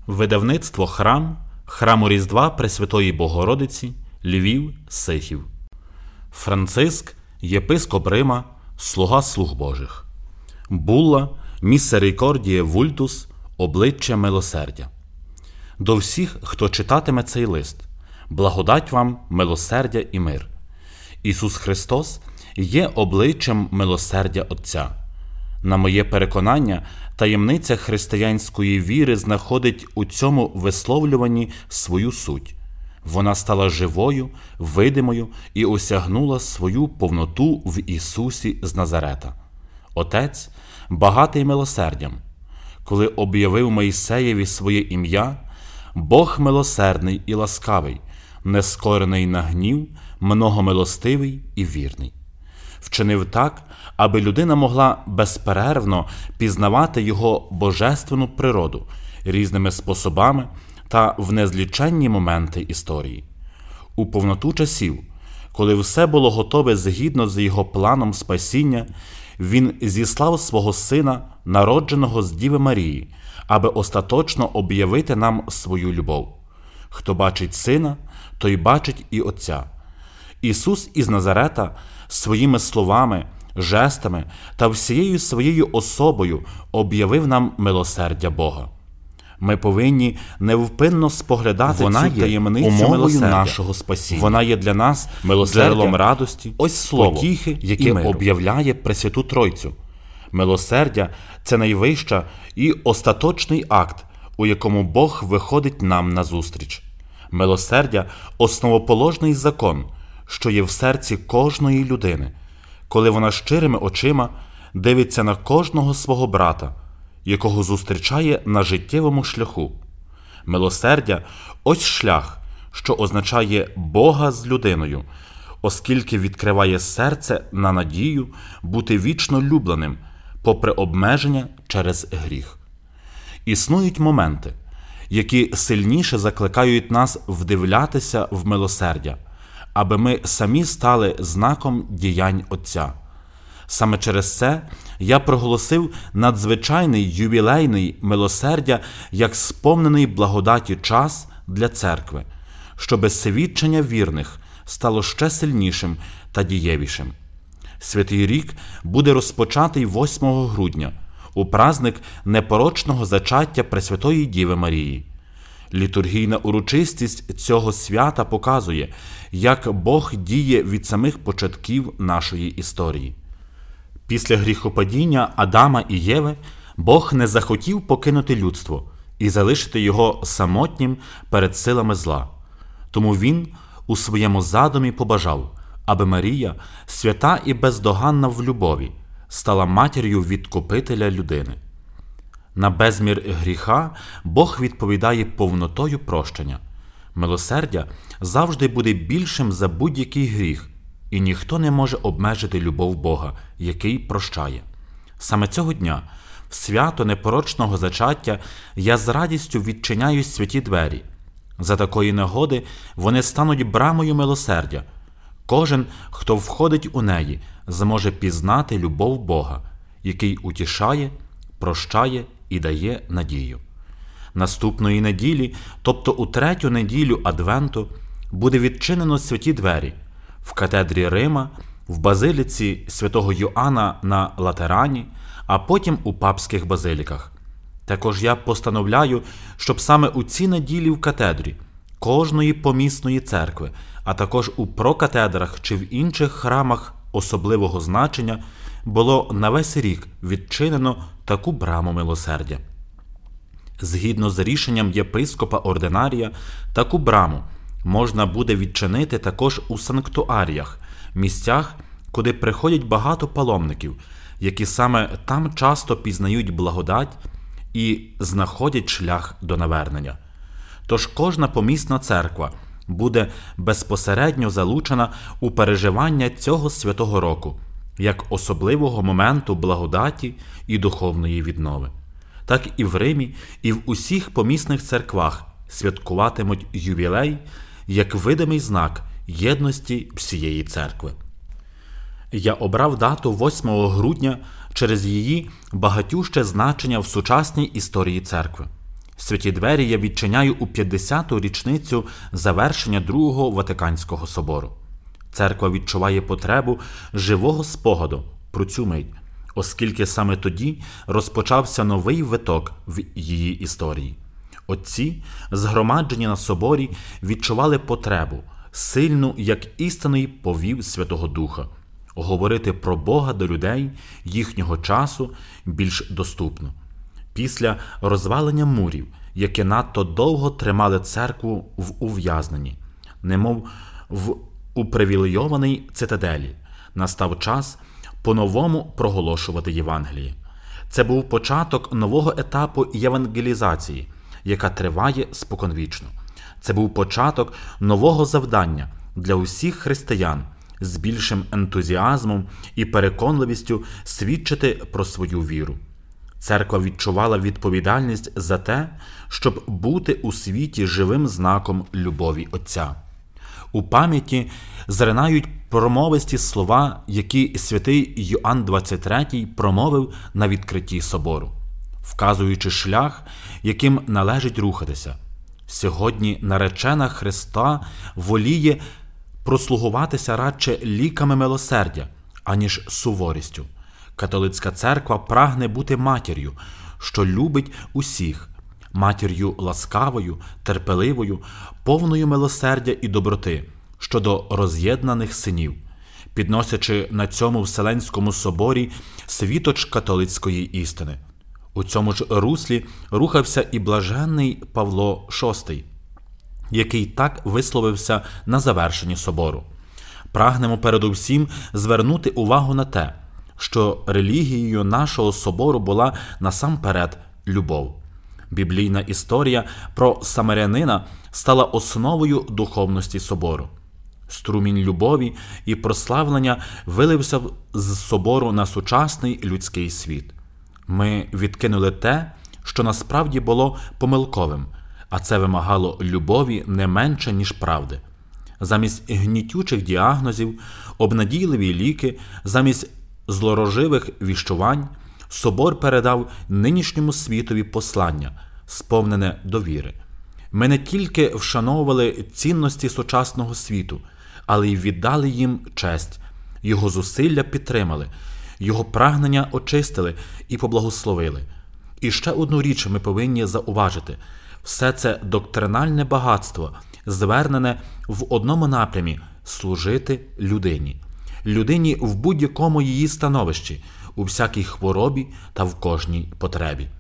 Видавництво «Храм» Храму Різдва Пресвятої Богородиці, Львів, Сихів. Франциск, єпископ Рима, слуга слуг Божих. Булла «Міссерикордіє вультус» – обличчя милосердя. До всіх, хто читатиме цей лист, благодать вам, милосердя і мир. Ісус Христос є обличчям милосердя Отця. На моє переконання, таємниця християнської віри знаходить у цьому висловлюванні свою суть. Вона стала живою, видимою і осягнула свою повноту в Ісусі з Назарета. Отець, багатий милосердям. Коли об'явив Мойсеєві своє ім'я, Бог милосердний і ласкавий, нескорений на гнів, многомилостивий і вірний. Вчинив так, аби людина могла безперервно пізнавати його божественну природу різними способами та в незліченні моменти історії. У повноту часів, коли все було готове згідно з його планом спасіння, він зіслав свого Сина, народженого з Діви Марії, аби остаточно об'явити нам свою любов. Хто бачить Сина, той бачить і Отця. Ісус із Назарета своїми словами, жестами та всією своєю особою об'явив нам милосердя Бога. Ми повинні невпинно споглядати цю таємницю умовою нашого спасіння. Вона є для нас джерелом радості, ось слово, потіхи, яке об'являє Пресвяту Тройцю. Милосердя – це найвища і остаточний акт, у якому Бог виходить нам назустріч. Милосердя – основоположний закон, що є в серці кожної людини, коли вона щирими очима дивиться на кожного свого брата, якого зустрічає на життєвому шляху. Милосердя – ось шлях, що означає Бога з людиною, оскільки відкриває серце на надію бути вічно любленим, попри обмеження через гріх. Існують моменти, які сильніше закликають нас вдивлятися в милосердя, аби ми самі стали знаком діянь Отця. Саме через це я проголосив надзвичайний ювілейний милосердя як сповнений благодаті час для церкви, щоби свідчення вірних стало ще сильнішим та дієвішим. Святий рік буде розпочатий 8 грудня, у праздник непорочного зачаття Пресвятої Діви Марії. Літургійна урочистість цього свята показує, як Бог діє від самих початків нашої історії. Після гріхопадіння Адама і Єви Бог не захотів покинути людство і залишити його самотнім перед силами зла. Тому Він у своєму задумі побажав, аби Марія, свята і бездоганна в любові, стала матір'ю відкупителя людини. На безмір гріха Бог відповідає повнотою прощення. Милосердя завжди буде більшим за будь-який гріх, і ніхто не може обмежити любов Бога, який прощає. Саме цього дня, в свято непорочного зачаття, я з радістю відчиняю святі двері. За такої нагоди вони стануть брамою милосердя. Кожен, хто входить у неї, зможе пізнати любов Бога, який утішає, прощає і дає надію. Наступної неділі, тобто у 3-ю неділю Адвенту, буде відчинено святі двері в катедрі Рима, в базиліці святого Йоанна на Латерані, а потім у папських базиліках. Також я постановляю, щоб саме у ці неділі в катедрі кожної помісної церкви, а також у прокатедрах чи в інших храмах особливого значення було на весь рік відчинено таку браму милосердя. Згідно з рішенням єпископа ординарія, таку браму можна буде відчинити також у санктуаріях, місцях, куди приходять багато паломників, які саме там часто пізнають благодать і знаходять шлях до навернення. Тож кожна помісна церква буде безпосередньо залучена у переживання цього святого року, як особливого моменту благодаті і духовної віднови. Так і в Римі, і в усіх помісних церквах святкуватимуть ювілей як видимий знак єдності всієї церкви. Я обрав дату 8 грудня через її багатюще значення в сучасній історії церкви. Святі двері я відчиняю у 50-ту річницю завершення Другого Ватиканського собору. Церква відчуває потребу живого спогаду про цю мить, оскільки саме тоді розпочався новий виток в її історії. Отці, згромаджені на соборі, відчували потребу, сильну, як істинний повів Святого Духа, говорити про Бога до людей їхнього часу більш доступно. Після розвалення мурів, які надто довго тримали церкву в ув'язненні, немов в упривілейованій цитаделі, настав час по-новому проголошувати Євангеліє. Це був початок нового етапу євангелізації, яка триває споконвічно. Це був початок нового завдання для усіх християн з більшим ентузіазмом і переконливістю свідчити про свою віру. Церква відчувала відповідальність за те, щоб бути у світі живим знаком любові Отця. У пам'яті зринають промовисті слова, які святий Йоанн XXIII промовив на відкритті собору, вказуючи шлях, яким належить рухатися. Сьогодні наречена Христа воліє прослугуватися радше ліками милосердя, аніж суворістю. Католицька церква прагне бути матір'ю, що любить усіх, матір'ю ласкавою, терпеливою, повною милосердя і доброти щодо роз'єднаних синів, підносячи на цьому Вселенському соборі світоч католицької істини. У цьому ж руслі рухався і блаженний Павло VI, який так висловився на завершенні собору. Прагнемо передусім звернути увагу на те, що релігією нашого собору була насамперед любов. Біблійна історія про самарянина стала основою духовності собору. Струмінь любові і прославлення вилився з собору на сучасний людський світ. Ми відкинули те, що насправді було помилковим, а це вимагало любові не менше, ніж правди. Замість гнітючих діагнозів, обнадійливі ліки, замість злороживих віщувань, собор передав нинішньому світові послання, сповнене довіри. Ми не тільки вшановували цінності сучасного світу, але й віддали їм честь, його зусилля підтримали, його прагнення очистили і поблагословили. І ще одну річ ми повинні зауважити. Все це доктринальне багатство, звернене в одному напрямі – служити людині. Людині в будь-якому її становищі, у всякій хворобі та в кожній потребі.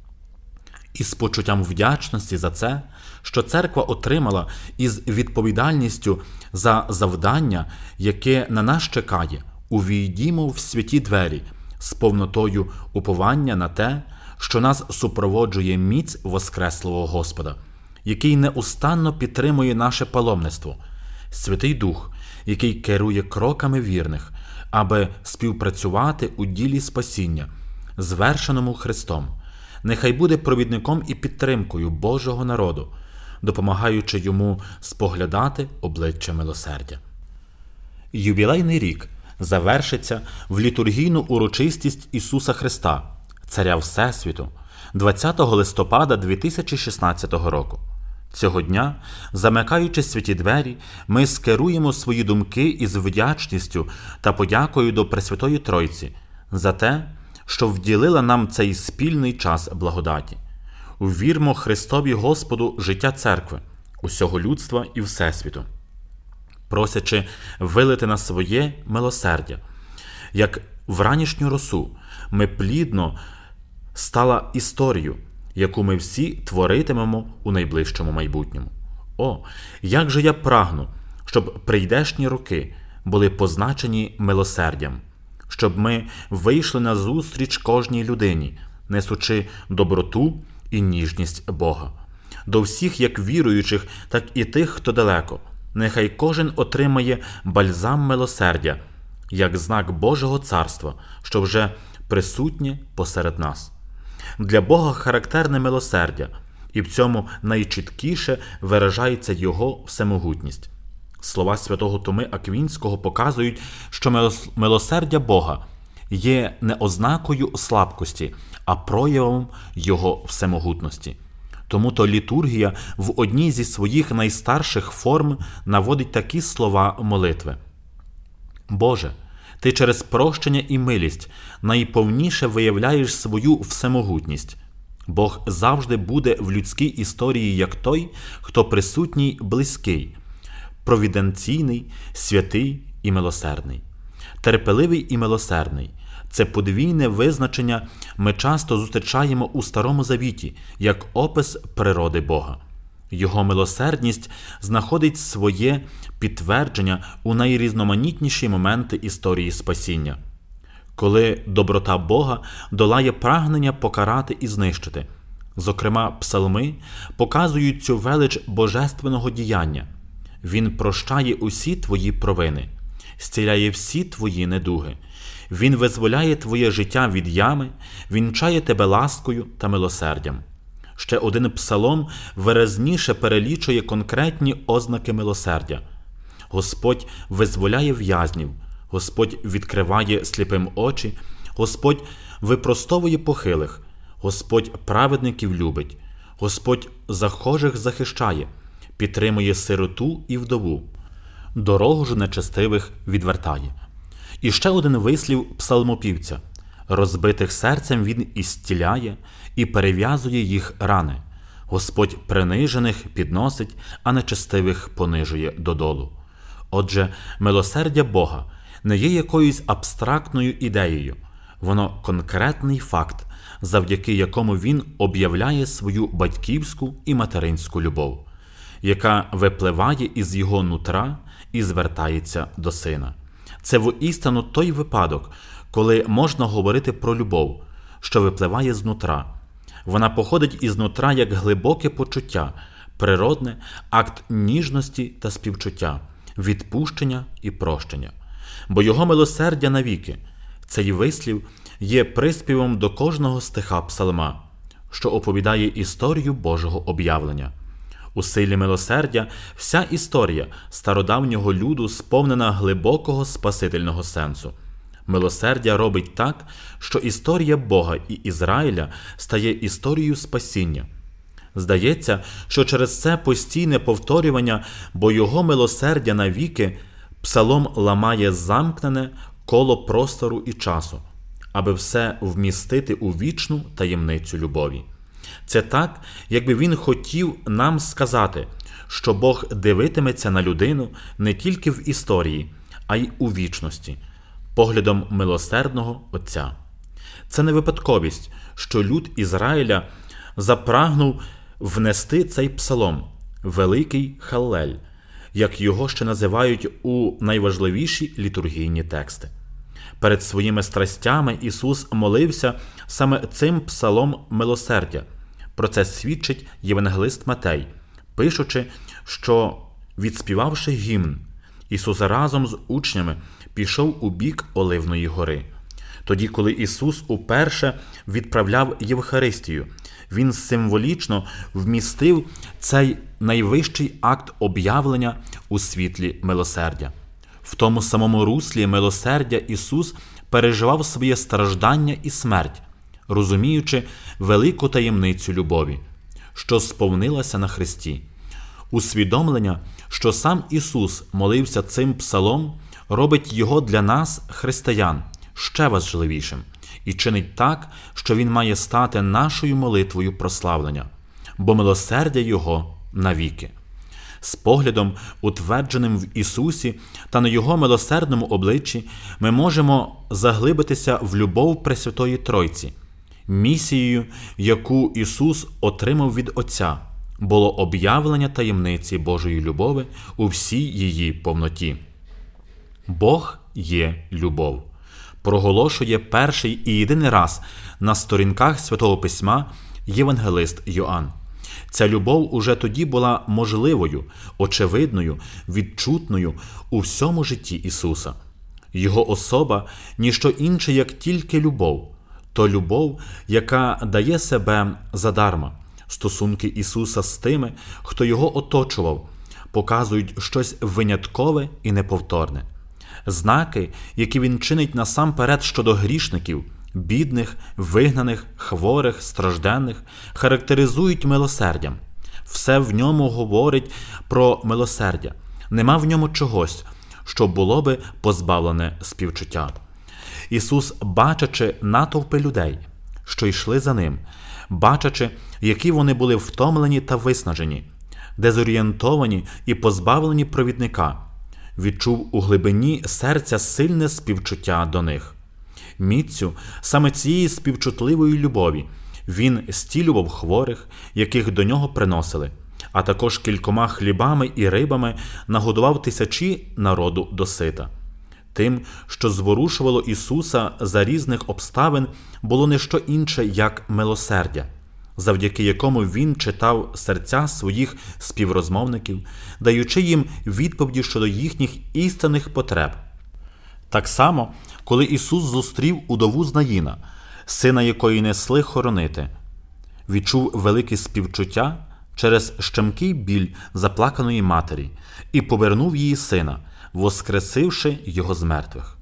І з почуттям вдячності за це, що церква отримала, і з відповідальністю за завдання, яке на нас чекає, увійдімо в святі двері з повнотою уповання на те, що нас супроводжує міць воскреслого Господа, який неустанно підтримує наше паломництво, Святий Дух, який керує кроками вірних, аби співпрацювати у ділі спасіння, звершеному Христом. Нехай буде провідником і підтримкою Божого народу, допомагаючи йому споглядати обличчя милосердя. Ювілейний рік завершиться в літургійну урочистість Ісуса Христа, Царя Всесвіту, 20 листопада 2016 року. Цього дня, замикаючи святі двері, ми скеруємо свої думки із вдячністю та подякою до Пресвятої Тройці за те, що вділила нам цей спільний час благодаті. Увірмо Христові Господу життя церкви, усього людства і Всесвіту, просячи вилити на своє милосердя. Як вранішню росу ми плідно стала історію, яку ми всі творитимемо у найближчому майбутньому. О, як же я прагну, щоб прийдешні роки були позначені милосердям, щоб ми вийшли на зустріч кожній людині, несучи доброту і ніжність Бога. До всіх як віруючих, так і тих, хто далеко. Нехай кожен отримає бальзам милосердя, як знак Божого царства, що вже присутнє посеред нас. Для Бога характерне милосердя, і в цьому найчіткіше виражається Його всемогутність. Слова святого Томи Аквінського показують, що милосердя Бога є не ознакою слабкості, а проявом Його всемогутності. Тому-то літургія в одній зі своїх найстарших форм наводить такі слова молитви. «Боже, Ти через прощення і милість найповніше виявляєш свою всемогутність. Бог завжди буде в людській історії як той, хто присутній близький, провіденційний, святий і милосердний. Терпеливий і милосердний – це подвійне визначення ми часто зустрічаємо у Старому Завіті як опис природи Бога. Його милосердність знаходить своє підтвердження у найрізноманітніші моменти історії спасіння. Коли доброта Бога долає прагнення покарати і знищити. Зокрема, псалми показують цю велич божественного діяння. Він прощає усі твої провини, зціляє всі твої недуги. Він визволяє твоє життя від ями, вінчає тебе ласкою та милосердям. Ще один псалом виразніше перелічує конкретні ознаки милосердя. Господь визволяє в'язнів, Господь відкриває сліпим очі, Господь випростовує похилих, Господь праведників любить, Господь захожих захищає, підтримує сироту і вдову, дорогу ж нечестивих відвертає. І ще один вислів псалмопівця. Розбитих серцем він ісціляє і перев'язує їх рани. Господь принижених підносить, а нечестивих понижує додолу. Отже, милосердя Бога не є якоюсь абстрактною ідеєю. Воно конкретний факт, завдяки якому він об'являє свою батьківську і материнську любов, яка випливає із його нутра і звертається до Сина. Це воістину той випадок, коли можна говорити про любов, що випливає з нутра. Вона походить із нутра як глибоке почуття, природне, акт ніжності та співчуття, відпущення і прощення. Бо його милосердя навіки. Цей вислів є приспівом до кожного стиха псалма, що оповідає історію Божого об'явлення. У силі милосердя вся історія стародавнього люду сповнена глибокого спасительного сенсу. Милосердя робить так, що історія Бога і Ізраїля стає історією спасіння. Здається, що через це постійне повторювання, бо його милосердя навіки, псалом ламає замкнене коло простору і часу, аби все вмістити у вічну таємницю любові. Це так, якби він хотів нам сказати, що Бог дивитиметься на людину не тільки в історії, а й у вічності, поглядом милосердного Отця. Це не випадковість, що люд Ізраїля запрагнув внести цей псалом – Великий Халлель, як його ще називають у найважливіші літургійні тексти. Перед своїми страстями Ісус молився саме цим псалом милосердя. Про це свідчить євангелист Матей, пишучи, що, відспівавши гімн, Ісус разом з учнями пішов у бік Оливної гори. Тоді, коли Ісус уперше відправляв Євхаристію, Він символічно вмістив цей найвищий акт об'явлення у світлі милосердя. В тому самому руслі милосердя Ісус переживав своє страждання і смерть, розуміючи велику таємницю любові, що сповнилася на Христі. Усвідомлення, що сам Ісус молився цим псалом, робить його для нас, християн, ще важливішим і чинить так, що він має стати нашою молитвою прославлення, бо милосердя Його навіки. З поглядом, утвердженим в Ісусі та на Його милосердному обличчі, ми можемо заглибитися в любов Пресвятої Тройці. Місією, яку Ісус отримав від Отця, було об'явлення таємниці Божої любові у всій її повноті. Бог є любов. Проголошує перший і єдиний раз на сторінках Святого Письма євангелист Йоанн. Ця любов уже тоді була можливою, очевидною, відчутною у всьому житті Ісуса. Його особа – ніщо інше, як тільки любов. То любов, яка дає себе задарма. Стосунки Ісуса з тими, хто Його оточував, показують щось виняткове і неповторне. Знаки, які Він чинить насамперед щодо грішників, бідних, вигнаних, хворих, стражденних характеризують милосердям. Все в ньому говорить про милосердя. Нема в ньому чогось, що було би позбавлене співчуття. Ісус, бачачи натовпи людей, що йшли за Ним, бачачи, які вони були втомлені та виснажені, дезорієнтовані і позбавлені провідника, відчув у глибині серця сильне співчуття до них. Міцю саме цієї співчутливої любові він зцілював хворих, яких до нього приносили, а також кількома хлібами і рибами нагодував тисячі народу досита. Тим, що зворушувало Ісуса за різних обставин, було не що інше, як милосердя, завдяки якому Він читав серця своїх співрозмовників, даючи їм відповіді щодо їхніх істинних потреб. Так само, коли Ісус зустрів удову з Наїна, сина якої несли хоронити, відчув велике співчуття через щемкий біль заплаканої матері і повернув її сина, воскресивши його з мертвих.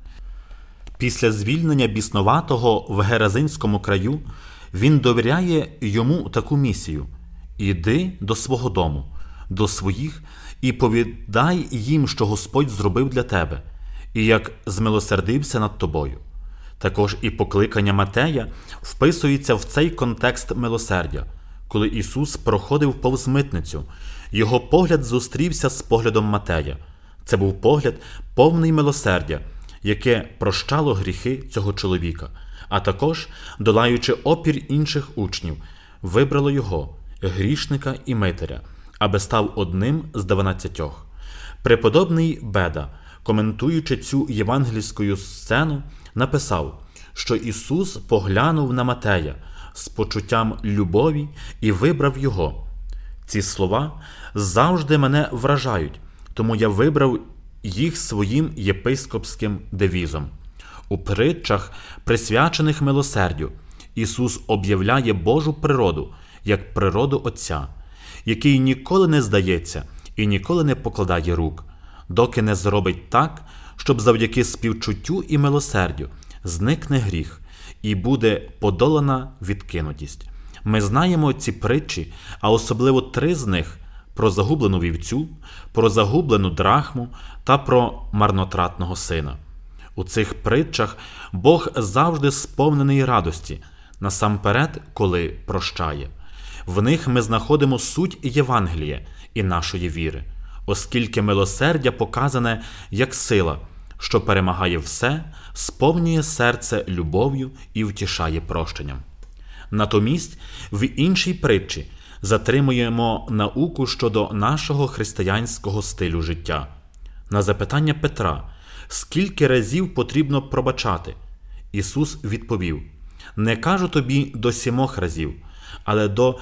Після звільнення біснуватого в Геразинському краю він довіряє йому таку місію: «Іди до свого дому, до своїх, і повідай їм, що Господь зробив для тебе, і як змилосердився над тобою». Також і покликання Матея вписується в цей контекст милосердя. Коли Ісус проходив повз митницю, його погляд зустрівся з поглядом Матея. Це був погляд повний милосердя, яке прощало гріхи цього чоловіка, а також, долаючи опір інших учнів, вибрало його, грішника і митаря, аби став одним з 12. Преподобний Беда, коментуючи цю євангельську сцену, написав, що Ісус поглянув на Матея з почуттям любові і вибрав його. Ці слова завжди мене вражають, тому я вибрав їх своїм єпископським девізом. У притчах, присвячених милосердю, Ісус об'являє Божу природу як природу Отця, який ніколи не здається і ніколи не покладає рук, доки не зробить так, щоб завдяки співчуттю і милосердю зникне гріх і буде подолана відкинутість. Ми знаємо ці притчі, а особливо 3 з них – про загублену вівцю, про загублену драхму та про марнотратного сина. У цих притчах Бог завжди сповнений радості, насамперед, коли прощає. В них ми знаходимо суть Євангелія і нашої віри, оскільки милосердя показане як сила, що перемагає все, сповнює серце любов'ю і втішає прощенням. Натомість, в іншій притчі затримуємо науку щодо нашого християнського стилю життя. На запитання Петра, скільки разів потрібно пробачати, Ісус відповів: «Не кажу тобі до 7 разів, але до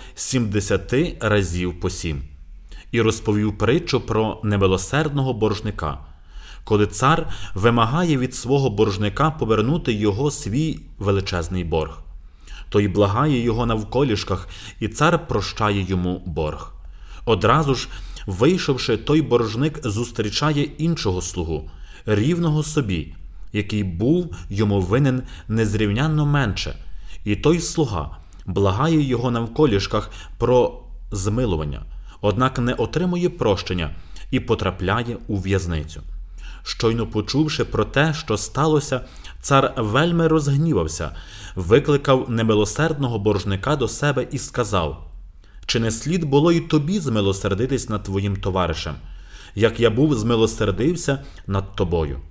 70 разів по 7». І розповів притчу про немилосердного боржника, коли цар вимагає від свого боржника повернути його свій величезний борг. Той благає його навколішках, і цар прощає йому борг. Одразу ж, вийшовши, той боржник зустрічає іншого слугу, рівного собі, який був йому винен незрівнянно менше, і той слуга благає його навколішках про змилування, однак не отримує прощення і потрапляє у в'язницю. Щойно почувши про те, що сталося, цар вельми розгнівався, викликав немилосердного боржника до себе і сказав: «Чи не слід було й тобі змилосердитись над твоїм товаришем, як я був змилосердився над тобою?»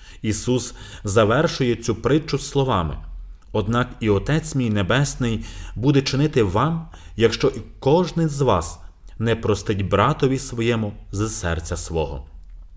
Ісус завершує цю притчу словами: «Однак і Отець мій Небесний буде чинити вам, якщо і кожен з вас не простить братові своєму з серця свого».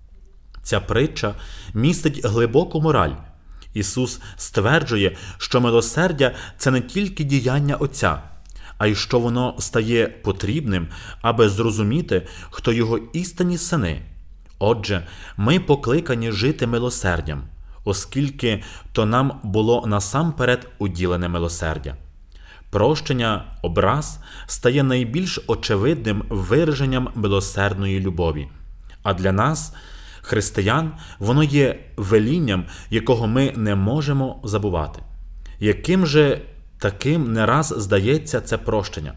Ця притча містить глибоку мораль. Ісус стверджує, що милосердя – це не тільки діяння Отця, а й що воно стає потрібним, аби зрозуміти, хто його істинні сини. Отже, ми покликані жити милосердям, оскільки то нам було насамперед уділене милосердя. Прощення образ стає найбільш очевидним вираженням милосердної любові. А для нас, християн, воно є велінням, якого ми не можемо забувати. Яким же таким не раз здається це прощення?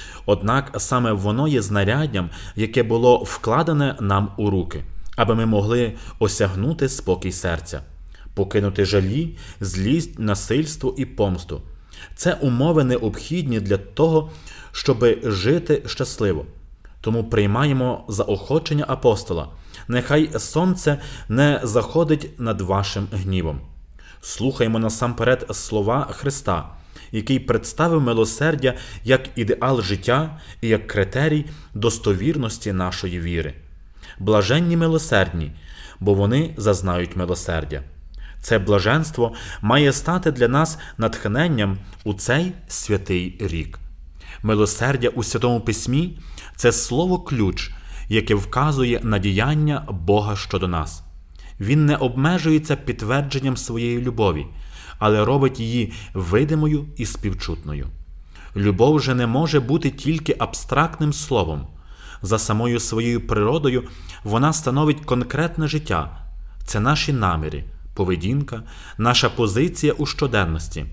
Однак саме воно є знаряддям, яке було вкладене нам у руки, аби ми могли осягнути спокій серця, покинути жалі, злість, насильство і помсту. Це умови необхідні для того, щоби жити щасливо. Тому приймаємо заохочення апостола. Нехай сонце не заходить над вашим гнівом. Слухаймо насамперед слова Христа, який представив милосердя як ідеал життя і як критерій достовірності нашої віри. Блаженні милосердні, бо вони зазнають милосердя. Це блаженство має стати для нас натхненням у цей святий рік. Милосердя у Святому Письмі – це слово-ключ, яке вказує на діяння Бога щодо нас. Він не обмежується підтвердженням своєї любові, але робить її видимою і співчутною. Любов же не може бути тільки абстрактним словом. За самою своєю природою вона становить конкретне життя. Це наші наміри, поведінка, наша позиція у щоденності.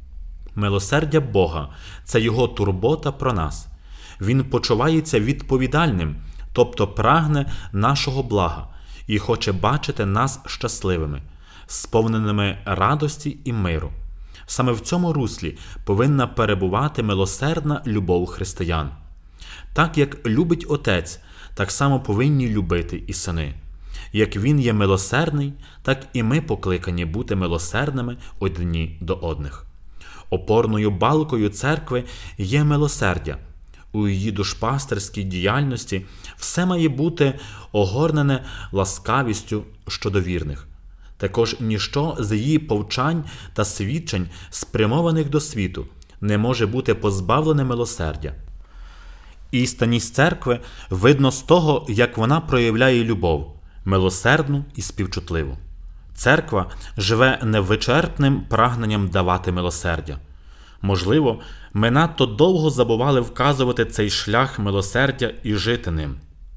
Милосердя Бога – це Його турбота про нас. Він почувається відповідальним, тобто прагне нашого блага і хоче бачити нас щасливими, сповненими радості і миру. Саме в цьому руслі повинна перебувати милосердна любов християн. Так як любить Отець, так само повинні любити і сини. Як Він є милосердний, так і ми покликані бути милосердними одні до одних. Опорною балкою церкви є милосердя. У її душпастерській діяльності все має бути огорнене ласкавістю щодо вірних. Також ніщо з її повчань та свідчень, спрямованих до світу, не може бути позбавлене милосердя. Істинність церкви видно з того, як вона проявляє любов, милосердну і співчутливу. Церква живе невичерпним прагненням давати милосердя. Можливо, ми надто довго забували вказувати цей шлях милосердя і жити ним.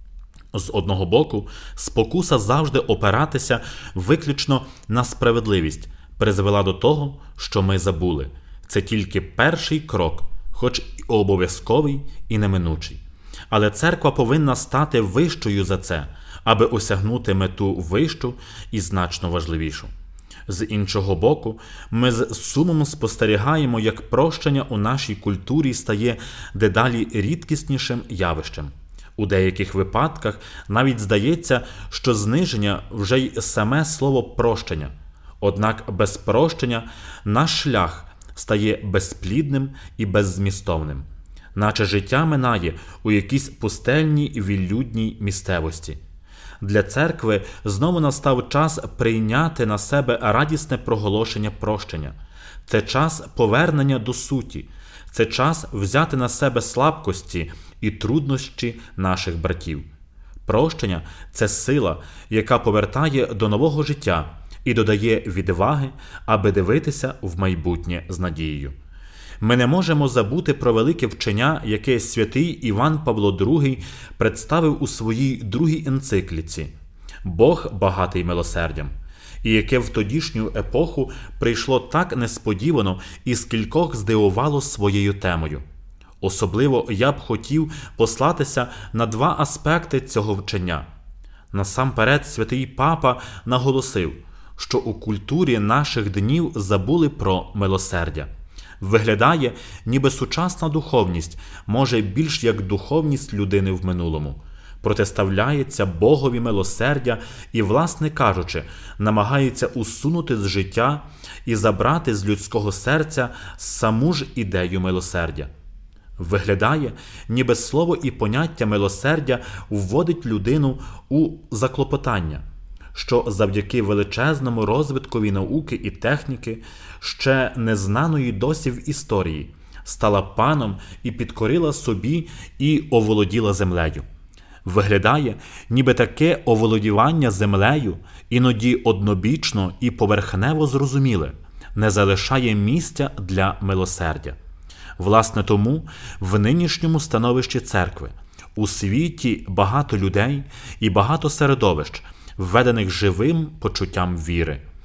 З одного боку, спокуса завжди опиратися виключно на справедливість призвела до того, що ми забули. Це тільки перший крок, хоч і обов'язковий і неминучий. Але церква повинна стати вищою за це, аби осягнути мету вищу і значно важливішу. З іншого боку, ми з сумом спостерігаємо, як прощення у нашій культурі стає дедалі рідкіснішим явищем. У деяких випадках навіть здається, що зниження вже й саме слово «прощення». Однак без прощення наш шлях стає безплідним і беззмістовним, наче життя минає у якійсь пустельній відлюдній місцевості. Для церкви знову настав час прийняти на себе радісне проголошення прощення. Це час повернення до суті. Це час взяти на себе слабкості і труднощі наших братів. Прощення – це сила, яка повертає до нового життя і додає відваги, аби дивитися в майбутнє з надією. Ми не можемо забути про велике вчення, яке святий Іван Павло II представив у своїй другій енцикліці «Бог багатий милосердям», і яке в тодішню епоху прийшло так несподівано і скількох здивувало своєю темою. Особливо я б хотів послатися на два аспекти цього вчення. Насамперед, святий Папа наголосив, що у культурі наших днів забули про милосердя. Виглядає, ніби сучасна духовність може більш як духовність людини в минулому. Протиставляється Богові милосердя і, власне кажучи, намагається усунути з життя і забрати з людського серця саму ж ідею милосердя. Виглядає, ніби слово і поняття милосердя вводить людину у заклопотання, що завдяки величезному розвиткові науки і техніки, ще незнаної досі в історії, стала паном і підкорила собі і оволоділа землею. Виглядає, ніби таке оволодівання землею, іноді однобічно і поверхнево зрозуміле, не залишає місця для милосердя. Власне тому в нинішньому становищі церкви у світі багато людей і багато середовищ, введених живим почуттям віри.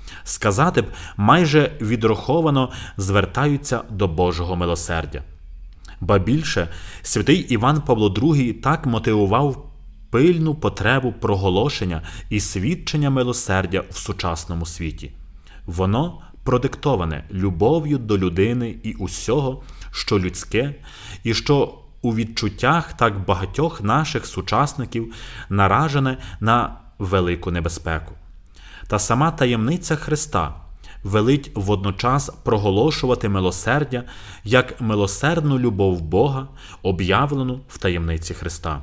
Сказати б, майже відраховано звертаються до Божого милосердя. Ба більше, святий Іван Павло II так мотивував пильну потребу проголошення і свідчення милосердя в сучасному світі. Воно продиктоване любов'ю до людини і усього, що людське, і що у відчуттях так багатьох наших сучасників наражене на велику небезпеку. Та сама таємниця Христа велить водночас проголошувати милосердя як милосердну любов Бога, об'явлену в таємниці Христа.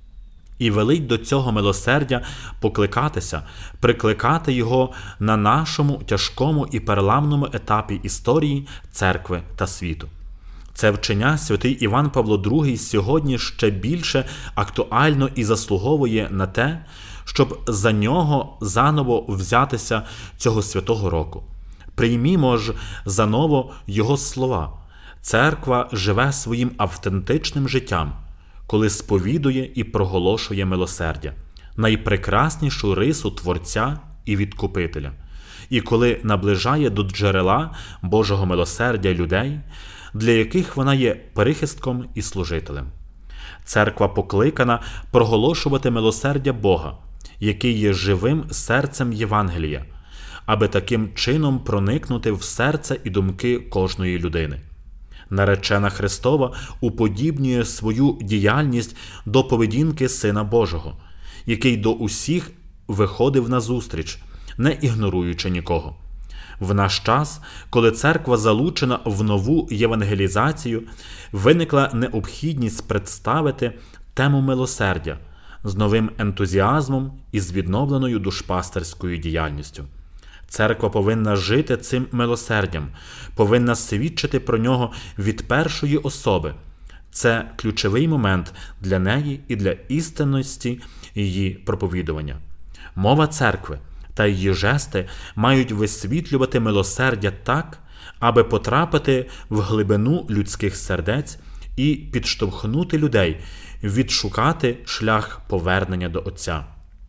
І велить до цього милосердя покликатися, прикликати його на нашому тяжкому і переламному етапі історії церкви та світу. Це вчення святий Іван Павло II сьогодні ще більше актуально і заслуговує на те, щоб за нього заново взятися цього святого року. Приймімо ж заново його слова. Церква живе своїм автентичним життям, коли сповідує і проголошує милосердя, найпрекраснішу рису Творця і Відкупителя, і коли наближає до джерела Божого милосердя людей, для яких вона є прихистком і служителем. Церква покликана проголошувати милосердя Бога, який є живим серцем Євангелія, аби таким чином проникнути в серце і думки кожної людини. Наречена Христова уподібнює свою діяльність до поведінки Сина Божого, який до усіх виходив назустріч, не ігноруючи нікого. В наш час, коли церква залучена в нову євангелізацію, виникла необхідність представити тему милосердя з новим ентузіазмом і з відновленою душпастерською діяльністю. Церква повинна жити цим милосердям, повинна свідчити про нього від першої особи. Це ключовий момент для неї і для істинності її проповідування. Мова церкви та її жести мають висвітлювати милосердя так, аби потрапити в глибину людських сердець і підштовхнути людей, відшукати шлях повернення до Отця.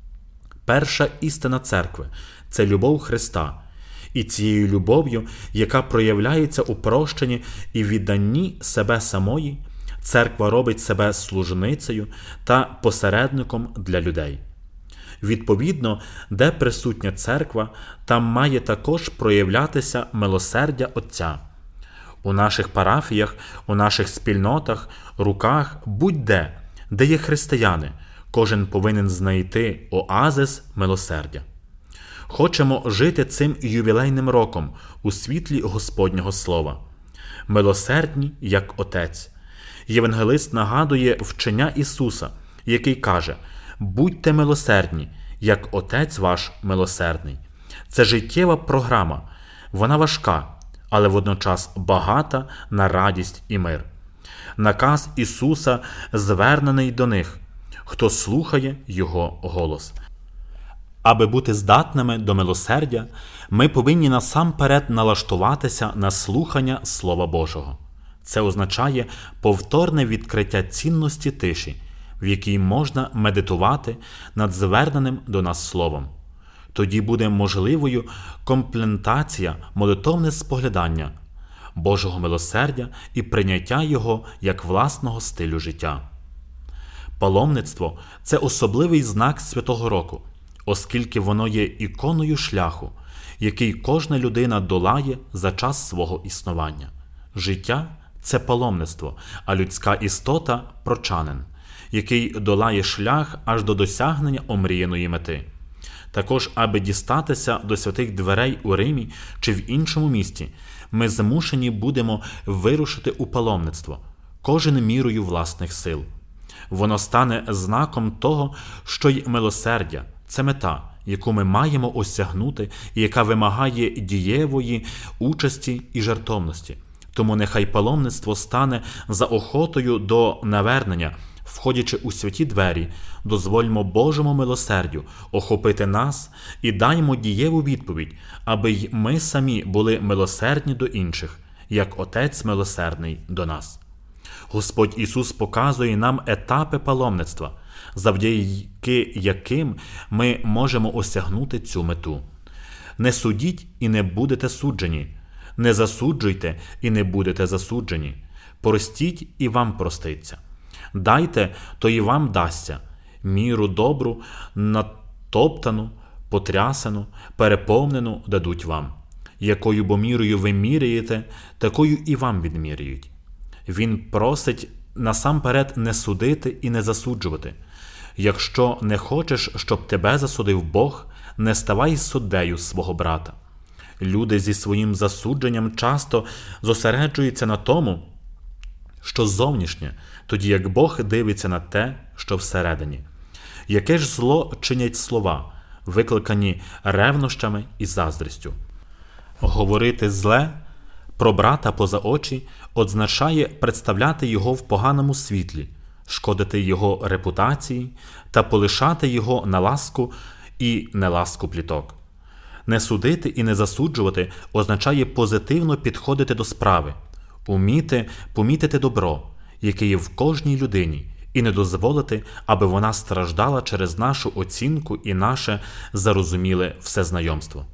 Перша істина церкви – це любов Христа. І цією любов'ю, яка проявляється у прощенні і відданні себе самої, церква робить себе служницею та посередником для людей. Відповідно, де присутня церква, там має також проявлятися милосердя Отця. У наших парафіях, у наших спільнотах, руках, будь-де, де є християни, кожен повинен знайти оазис милосердя. Хочемо жити цим ювілейним роком у світлі Господнього Слова. Милосердні, як Отець. Євангелист нагадує вчення Ісуса, який каже: «Будьте милосердні, як Отець ваш милосердний». Це життєва програма. Вона важка, але водночас багата на радість і мир. Наказ Ісуса звернений до них, хто слухає Його голос. Аби бути здатними до милосердя, ми повинні насамперед налаштуватися на слухання Слова Божого. Це означає повторне відкриття цінності тиші, в якій можна медитувати над зверненим до нас Словом. Тоді буде можливою комплементація, молитовне споглядання Божого милосердя і прийняття Його як власного стилю життя. Паломництво – це особливий знак Святого року, оскільки воно є іконою шляху, який кожна людина долає за час свого існування. Життя – це паломництво, а людська істота – прочанин, який долає шлях аж до досягнення омріяної мети. Також, аби дістатися до святих дверей у Римі чи в іншому місті, ми змушені будемо вирушити у паломництво, кожен мірою власних сил. Воно стане знаком того, що й милосердя – це мета, яку ми маємо осягнути і яка вимагає дієвої участі і жертовності. Тому нехай паломництво стане заохотою до навернення. Входячи у святі двері, дозвольмо Божому милосердю охопити нас і даймо дієву відповідь, аби й ми самі були милосердні до інших, як Отець милосердний до нас. Господь Ісус показує нам етапи паломництва, завдяки яким ми можемо осягнути цю мету. Не судіть і не будете суджені. Не засуджуйте і не будете засуджені. Простіть і вам проститься. Дайте, то і вам дасться. Міру добру, натоптану, потрясану, переповнену дадуть вам. Якою бо мірою ви міряєте, такою і вам відміряють. Він просить насамперед не судити і не засуджувати. Якщо не хочеш, щоб тебе засудив Бог, не ставай суддею свого брата. Люди зі своїм засудженням часто зосереджуються на тому, що зовнішнє, тоді як Бог дивиться на те, що всередині. Яке ж зло чинять слова, викликані ревнощами і заздрістю? Говорити зле про брата поза очі означає представляти його в поганому світлі, шкодити його репутації та полишати його на ласку і неласку пліток. Не судити і не засуджувати означає позитивно підходити до справи, уміти помітити добро, яке є в кожній людині, і не дозволити, аби вона страждала через нашу оцінку і наше зарозуміле всезнайомство.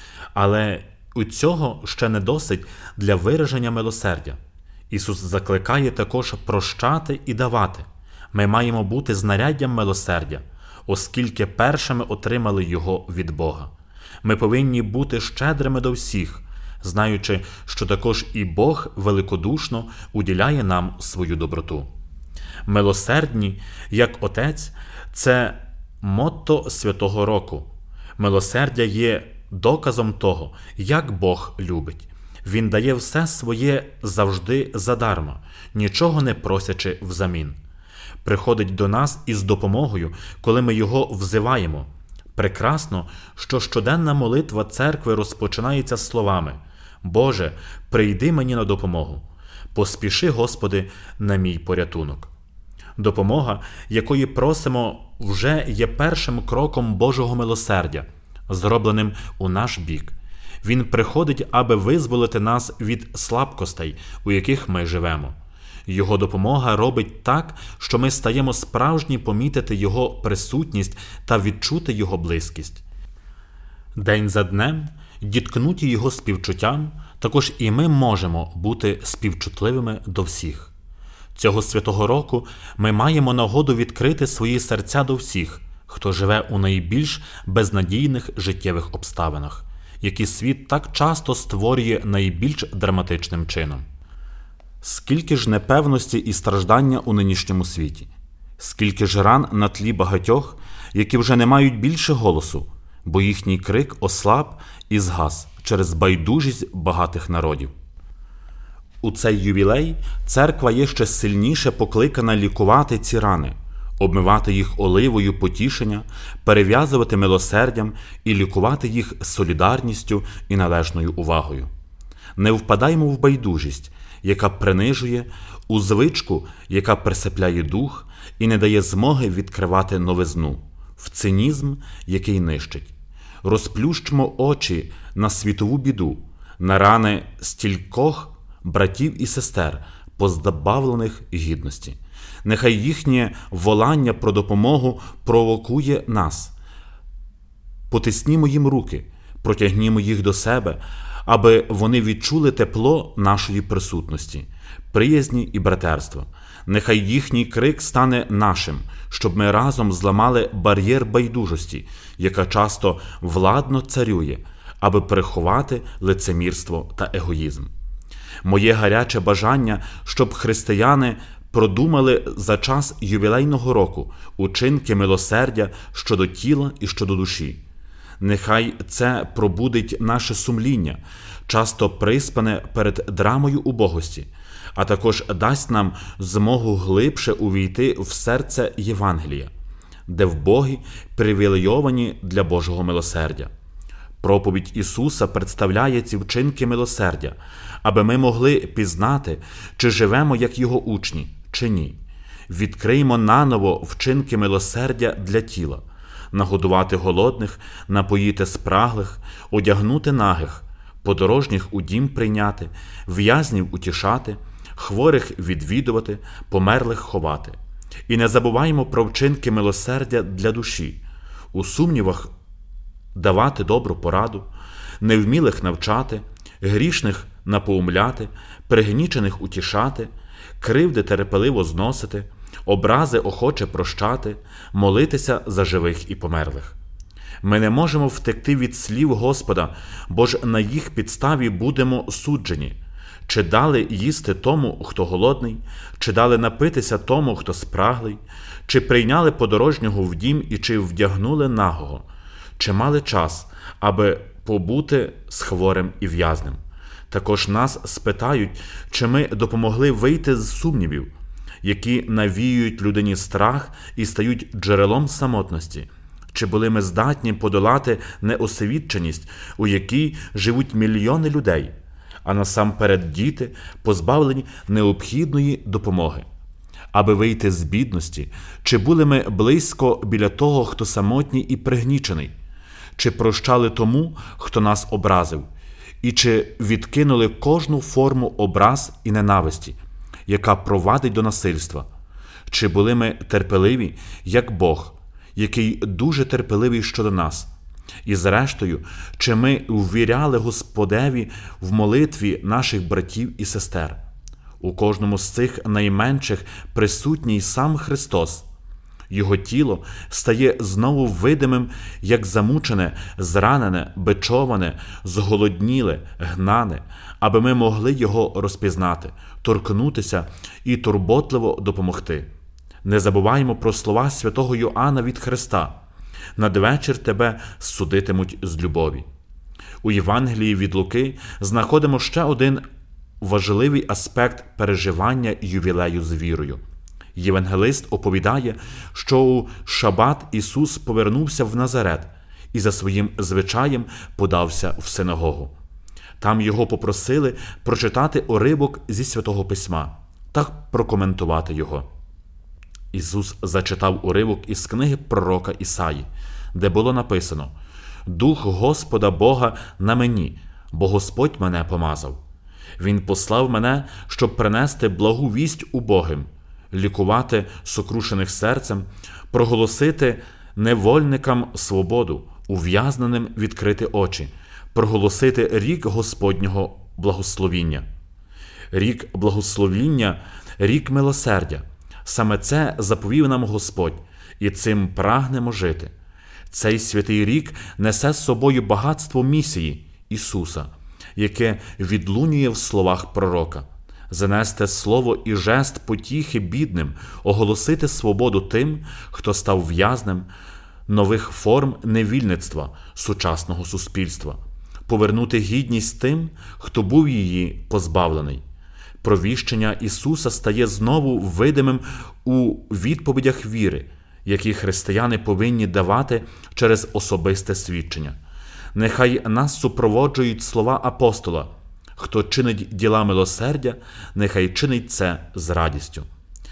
Але у цього ще не досить для вираження милосердя. Ісус закликає також прощати і давати. Ми маємо бути знаряддям милосердя, оскільки першими отримали його від Бога. Ми повинні бути щедрими до всіх, знаючи, що також і Бог великодушно уділяє нам свою доброту. Милосердні, як Отець, це мотто Святого Року. Милосердя є доказом того, як Бог любить. Він дає все своє завжди задарма, нічого не просячи взамін. Приходить до нас із допомогою, коли ми його взиваємо. Прекрасно, що щоденна молитва церкви розпочинається словами: «Боже, прийди мені на допомогу. Поспіши, Господи, на мій порятунок». Допомога, якої просимо, вже є першим кроком Божого милосердя, зробленим у наш бік. Він приходить, аби визволити нас від слабкостей, у яких ми живемо. Його допомога робить так, що ми стаємо справжні помітити Його присутність та відчути Його близькість. День за днем, діткнуті Його співчуттям, також і ми можемо бути співчутливими до всіх. Цього Святого Року ми маємо нагоду відкрити свої серця до всіх, хто живе у найбільш безнадійних життєвих обставинах, які світ так часто створює найбільш драматичним чином. Скільки ж непевності і страждання у нинішньому світі, скільки ж ран на тлі багатьох, які вже не мають більше голосу, бо їхній крик ослаб і згас через байдужість багатих народів. У цей ювілей церква є ще сильніше покликана лікувати ці рани, обмивати їх оливою потішення, перев'язувати милосердям і лікувати їх солідарністю і належною увагою. Не впадаймо в байдужість, яка принижує, у звичку, яка присипляє дух і не дає змоги відкривати новизну, в цинізм, який нищить. Розплющмо очі на світову біду, на рани стількох братів і сестер, позбавлених гідності. Нехай їхнє волання про допомогу провокує нас. Потиснімо їм руки, протягнімо їх до себе, аби вони відчули тепло нашої присутності, приязні і братерства. Нехай їхній крик стане нашим, щоб ми разом зламали бар'єр байдужості, яка часто владно царює, аби переховати лицемірство та егоїзм. Моє гаряче бажання, щоб християни продумали за час ювілейного року учинки милосердя щодо тіла і щодо душі. Нехай це пробудить наше сумління, часто приспане перед драмою убогості, а також дасть нам змогу глибше увійти в серце Євангелія, де вбогі привілейовані для Божого милосердя. Проповідь Ісуса представляє ці вчинки милосердя, аби ми могли пізнати, чи живемо як Його учні, чи ні. Відкриймо наново вчинки милосердя для тіла, нагодувати голодних, напоїти спраглих, одягнути нагих, подорожніх у дім прийняти, в'язнів утішати, хворих відвідувати, померлих ховати. І не забуваймо про вчинки милосердя для душі, у сумнівах давати добру пораду, невмілих навчати, грішних напоумляти, пригнічених утішати, кривди терпеливо зносити, образи охоче прощати, молитися за живих і померлих. Ми не можемо втекти від слів Господа, бо ж на їх підставі будемо суджені. Чи дали їсти тому, хто голодний, чи дали напитися тому, хто спраглий, чи прийняли подорожнього в дім і чи вдягнули нагого, чи мали час, аби побути з хворим і в'язнем. Також нас спитають, чи ми допомогли вийти з сумнівів, які навіюють людині страх і стають джерелом самотності. Чи були ми здатні подолати неосвіченість, у якій живуть мільйони людей, а насамперед діти, позбавлені необхідної допомоги? Аби вийти з бідності, чи були ми близько біля того, хто самотній і пригнічений? Чи прощали тому, хто нас образив? І чи відкинули кожну форму образ і ненависті, яка провадить до насильства? Чи були ми терпеливі, як Бог, який дуже терпеливий щодо нас? І зрештою, чи ми ввіряли Господеві в молитві наших братів і сестер? У кожному з цих найменших присутній сам Христос. Його тіло стає знову видимим, як замучене, зранене, бичоване, зголодніле, гнане, аби ми могли його розпізнати, торкнутися і турботливо допомогти. Не забуваємо про слова святого Йоанна від Христа: «Надвечір тебе судитимуть з любові». У Євангелії від Луки знаходимо ще один важливий аспект переживання ювілею з вірою. Євангелист оповідає, що у шабат Ісус повернувся в Назарет і за своїм звичаєм подався в синагогу. Там його попросили прочитати уривок зі Святого Письма та прокоментувати його. Ісус зачитав уривок із книги пророка Ісаї, де було написано: «Дух Господа Бога на мені, бо Господь мене помазав. Він послав мене, щоб принести благу вість убогим, лікувати сокрушених серцем, проголосити невольникам свободу, ув'язненим відкрити очі, проголосити рік Господнього благословіння». Рік благословіння – рік милосердя. Саме це заповів нам Господь, і цим прагнемо жити. Цей святий рік несе з собою багатство місії Ісуса, яке відлунює в словах пророка: занести слово і жест потіхи бідним, оголосити свободу тим, хто став в'язнем нових форм невільництва сучасного суспільства, повернути гідність тим, хто був її позбавлений. Провіщення Ісуса стає знову видимим у відповідях віри, які християни повинні давати через особисте свідчення. Нехай нас супроводжують слова апостола: «Хто чинить діла милосердя, нехай чинить це з радістю».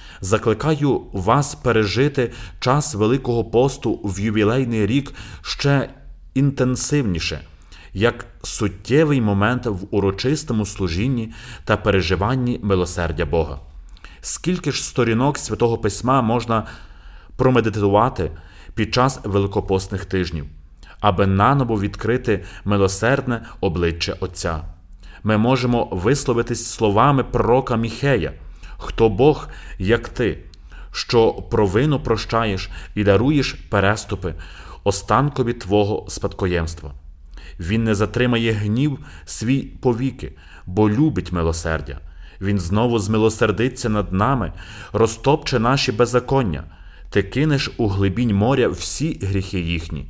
Закликаю вас пережити час Великого посту в ювілейний рік ще інтенсивніше, як суттєвий момент в урочистому служінні та переживанні милосердя Бога. Скільки ж сторінок Святого Письма можна промедитувати під час великопостних тижнів, аби наново відкрити милосердне обличчя Отця? Ми можемо висловитись словами пророка Міхея: «Хто Бог, як ти, що провину прощаєш і даруєш переступи останкові твого спадкоємства? Він не затримає гнів свій повіки, бо любить милосердя. Він знову змилосердиться над нами, розтопче наші беззаконня. Ти кинеш у глибінь моря всі гріхи їхні».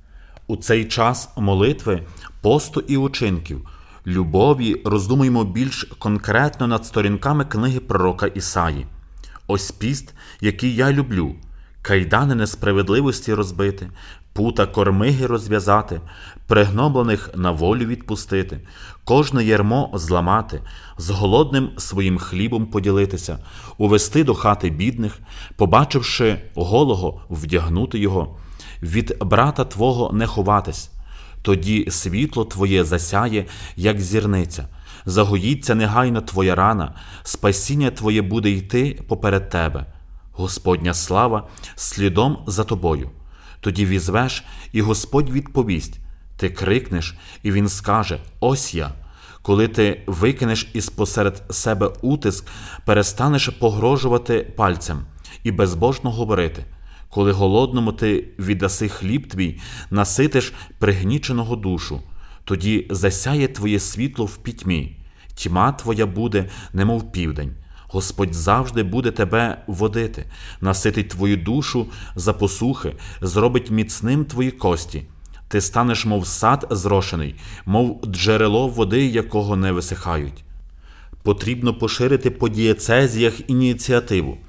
У цей час молитви, посту і учинків, любові роздумуємо більш конкретно над сторінками книги пророка Ісаї. «Ось піст, який я люблю, кайдани несправедливості розбити, пута кормиги розв'язати, пригноблених на волю відпустити, кожне ярмо зламати, з голодним своїм хлібом поділитися, увести до хати бідних, побачивши голого, вдягнути його, від брата твого не ховатись. Тоді світло твоє засяє, як зірниця, загоїться негайно твоя рана, спасіння твоє буде йти поперед тебе, Господня слава слідом за тобою. Тоді візвеш, і Господь відповість: Ти крикнеш, і він скаже: «Ось я». Коли ти викинеш із-посеред себе утиск, перестанеш погрожувати пальцем і безбожно говорити. Коли голодному ти віддаси хліб твій, наситиш пригніченого душу, тоді засяє твоє світло в пітьмі, тьма твоя буде, немов південь. Господь завжди буде тебе водити, наситить твою душу за посухи, зробить міцним твої кості. Ти станеш, мов сад зрошений, мов джерело води, якого не висихають. Потрібно поширити по дієцезіях ініціативу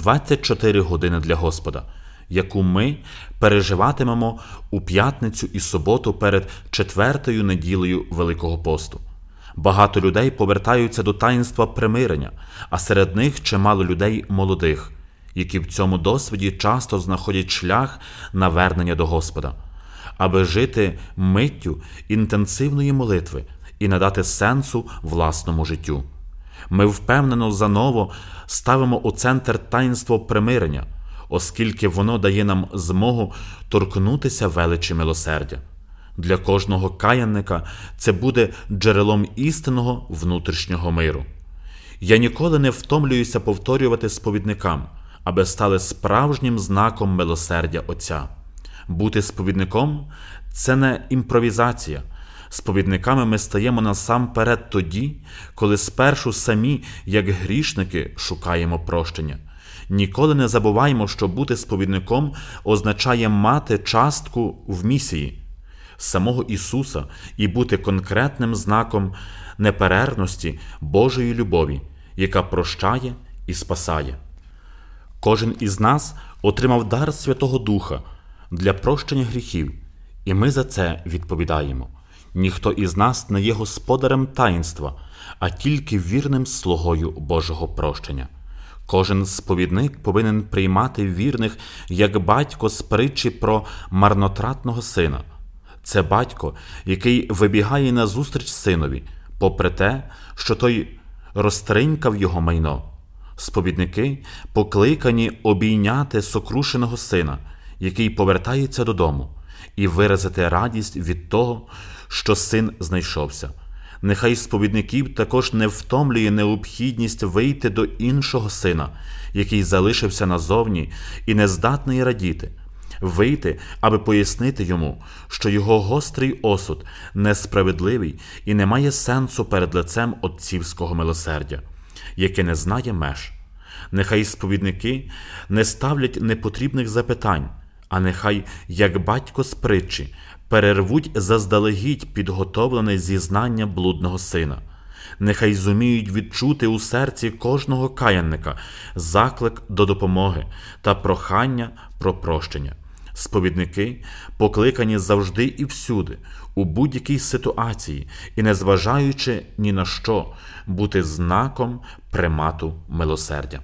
24 години для Господа, яку ми переживатимемо у п'ятницю і суботу перед 4-ю неділею Великого посту. Багато людей повертаються до таїнства примирення, а серед них чимало людей молодих, які в цьому досвіді часто знаходять шлях навернення до Господа, аби жити миттю інтенсивної молитви і надати сенсу власному життю. Ми впевнено заново ставимо у центр таїнство примирення, оскільки воно дає нам змогу торкнутися величі милосердя. Для кожного каянника це буде джерелом істинного внутрішнього миру. Я ніколи не втомлююся повторювати сповідникам, аби стали справжнім знаком милосердя Отця. Бути сповідником – це не імпровізація. Сповідниками ми стаємо насамперед тоді, коли спершу самі, як грішники, шукаємо прощення. Ніколи не забуваємо, що бути сповідником означає мати частку в місії самого Ісуса і бути конкретним знаком неперервності Божої любові, яка прощає і спасає. Кожен із нас отримав дар Святого Духа для прощення гріхів, і ми за це відповідаємо. Ніхто із нас не є господарем таїнства, а тільки вірним слугою Божого прощення. Кожен сповідник повинен приймати вірних, як батько з притчі про марнотратного сина. Це батько, який вибігає назустріч синові, попри те, що той розтринькав його майно. Сповідники покликані обійняти сокрушеного сина, який повертається додому, і виразити радість від того, що син знайшовся. Нехай сповідників також не втомлює необхідність вийти до іншого сина, який залишився назовні і не здатний радіти. Вийти, аби пояснити йому, що його гострий осуд несправедливий і не має сенсу перед лицем отцівського милосердя, яке не знає меж. Нехай сповідники не ставлять непотрібних запитань, а нехай, як батько з притчі, перервуть заздалегідь підготовлене зізнання блудного сина. Нехай зуміють відчути у серці кожного каянника заклик до допомоги та прохання про прощення. Сповідники покликані завжди і всюди, у будь-якій ситуації і, незважаючи ні на що, бути знаком примату милосердя.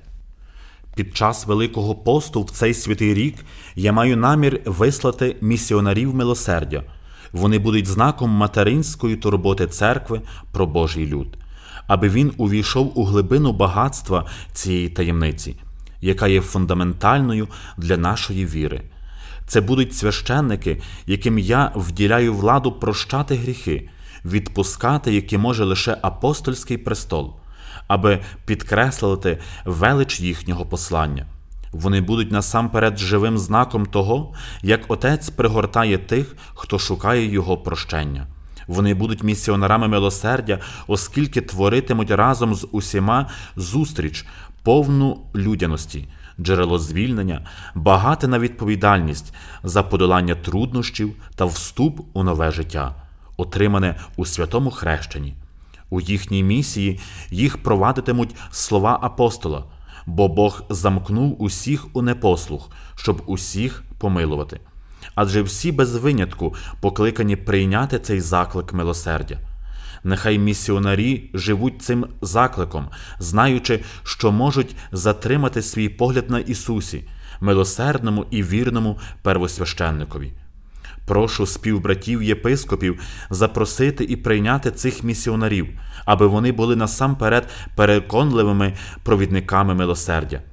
Під час Великого посту в цей святий рік я маю намір вислати місіонарів милосердя. Вони будуть знаком материнської турботи церкви про Божий люд, аби він увійшов у глибину багатства цієї таємниці, яка є фундаментальною для нашої віри. Це будуть священники, яким я вділяю владу прощати гріхи, відпускати, які може лише апостольський престол, аби підкреслити велич їхнього послання. Вони будуть насамперед живим знаком того, як Отець пригортає тих, хто шукає Його прощення. Вони будуть місіонерами милосердя, оскільки творитимуть разом з усіма зустріч, повну людяності, джерело звільнення, багате на відповідальність за подолання труднощів та вступ у нове життя, отримане у святому хрещенні. У їхній місії їх провадитимуть слова апостола, бо Бог замкнув усіх у непослух, щоб усіх помилувати. Адже всі без винятку покликані прийняти цей заклик милосердя. Нехай місіонарі живуть цим закликом, знаючи, що можуть затримати свій погляд на Ісусі, милосердному і вірному первосвященникові. Прошу співбратів-єпископів запросити і прийняти цих місіонарів, аби вони були насамперед переконливими провідниками милосердя.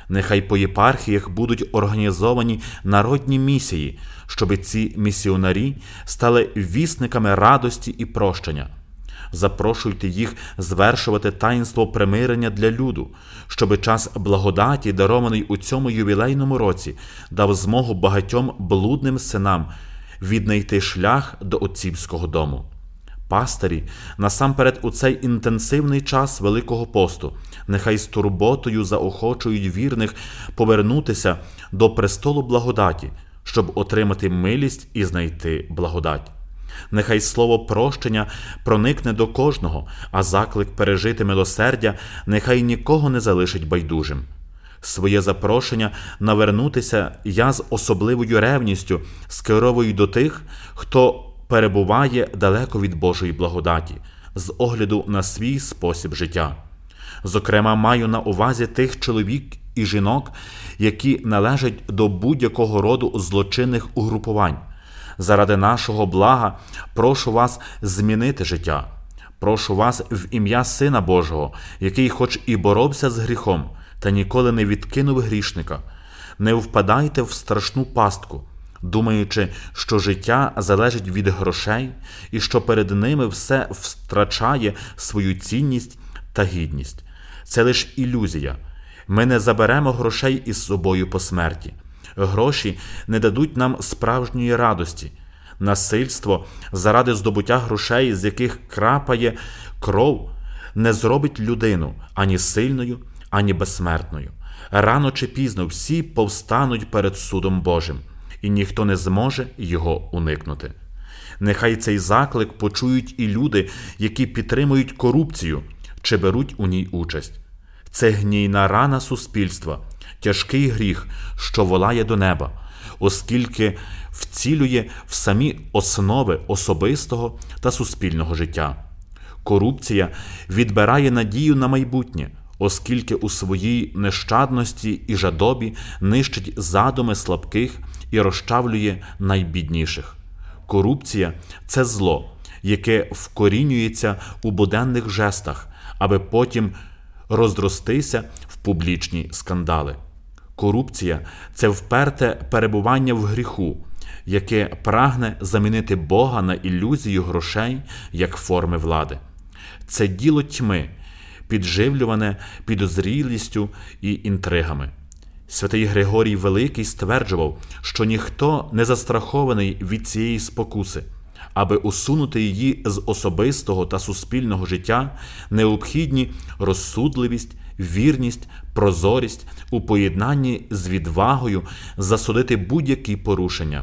Нехай по єпархіях будуть організовані народні місії, щоб ці місіонарі стали вісниками радості і прощення. Запрошуйте їх звершувати таїнство примирення для люду, щоби час благодаті, дарований у цьому ювілейному році, дав змогу багатьом блудним синам віднайти шлях до отцівського дому. Пастирі, насамперед у цей інтенсивний час Великого посту, нехай з турботою заохочують вірних повернутися до престолу благодаті, щоб отримати милість і знайти благодать. Нехай слово прощення проникне до кожного, а заклик пережити милосердя нехай нікого не залишить байдужим. Своє запрошення навернутися я з особливою ревністю скеровую до тих, хто перебуває далеко від Божої благодаті, з огляду на свій спосіб життя. Зокрема, маю на увазі тих чоловік і жінок, які належать до будь-якого роду злочинних угрупувань. Заради нашого блага прошу вас змінити життя. Прошу вас в ім'я Сина Божого, який хоч і боровся з гріхом, та ніколи не відкинув грішника. Не впадайте в страшну пастку, думаючи, що життя залежить від грошей і що перед ними все втрачає свою цінність та гідність. Це лише ілюзія. Ми не заберемо грошей із собою по смерті. Гроші не дадуть нам справжньої радості. Насильство заради здобуття грошей, з яких крапає кров, не зробить людину ані сильною, ані безсмертною. Рано чи пізно всі повстануть перед судом Божим, і ніхто не зможе його уникнути. Нехай цей заклик почують і люди, які підтримують корупцію чи беруть у ній участь. Це гнійна рана суспільства, тяжкий гріх, що волає до неба, оскільки вцілює в самі основи особистого та суспільного життя. Корупція відбирає надію на майбутнє, оскільки у своїй нещадності і жадобі нищить задуми слабких і розчавлює найбідніших. Корупція – це зло, яке вкорінюється у буденних жестах, аби потім розростися в публічні скандали. Корупція – це вперте перебування в гріху, яке прагне замінити Бога на ілюзію грошей як форми влади. Це діло тьми, підживлюване підозрілістю і інтригами. Святий Григорій Великий стверджував, що ніхто не застрахований від цієї спокуси. Аби усунути її з особистого та суспільного життя, необхідні розсудливість, вірність, прозорість у поєднанні з відвагою засудити будь-які порушення.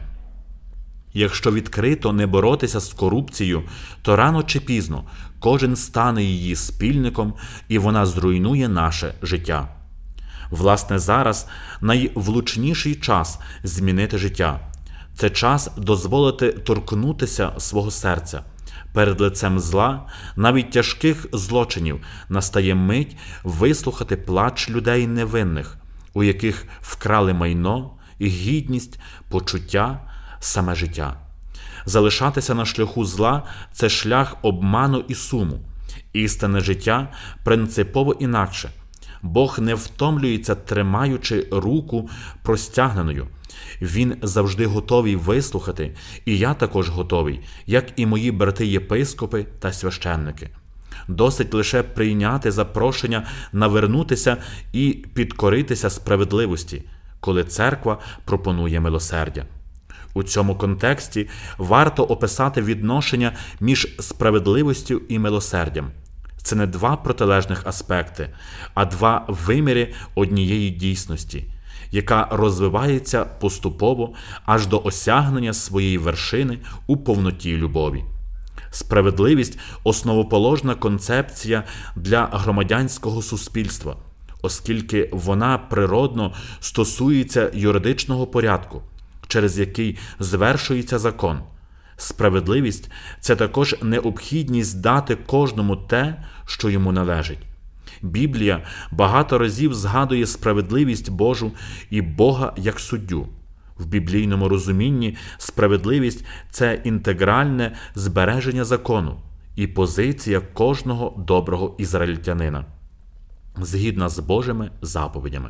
Якщо відкрито не боротися з корупцією, то рано чи пізно кожен стане її спільником, і вона зруйнує наше життя. Власне, зараз найвлучніший час змінити життя. Це час дозволити торкнутися свого серця. Перед лицем зла, навіть тяжких злочинів, настає мить вислухати плач людей невинних, у яких вкрали майно, гідність, почуття, саме життя. Залишатися на шляху зла – це шлях обману і суму. Істинне життя принципово інакше. Бог не втомлюється, тримаючи руку простягненою. Він завжди готовий вислухати, і я також готовий, як і мої брати-єпископи та священники. Досить лише прийняти запрошення навернутися і підкоритися справедливості, коли церква пропонує милосердя. У цьому контексті варто описати відношення між справедливістю і милосердям. Це не два протилежних аспекти, а два виміри однієї дійсності, яка розвивається поступово аж до осягнення своєї вершини у повноті любові. Справедливість – основоположна концепція для громадянського суспільства, оскільки вона природно стосується юридичного порядку, через який звершується закон. Справедливість – це також необхідність дати кожному те, що йому належить. Біблія багато разів згадує справедливість Божу і Бога як суддю. В біблійному розумінні справедливість – це інтегральне збереження закону і позиція кожного доброго ізраїльтянина, згідна з Божими заповідями.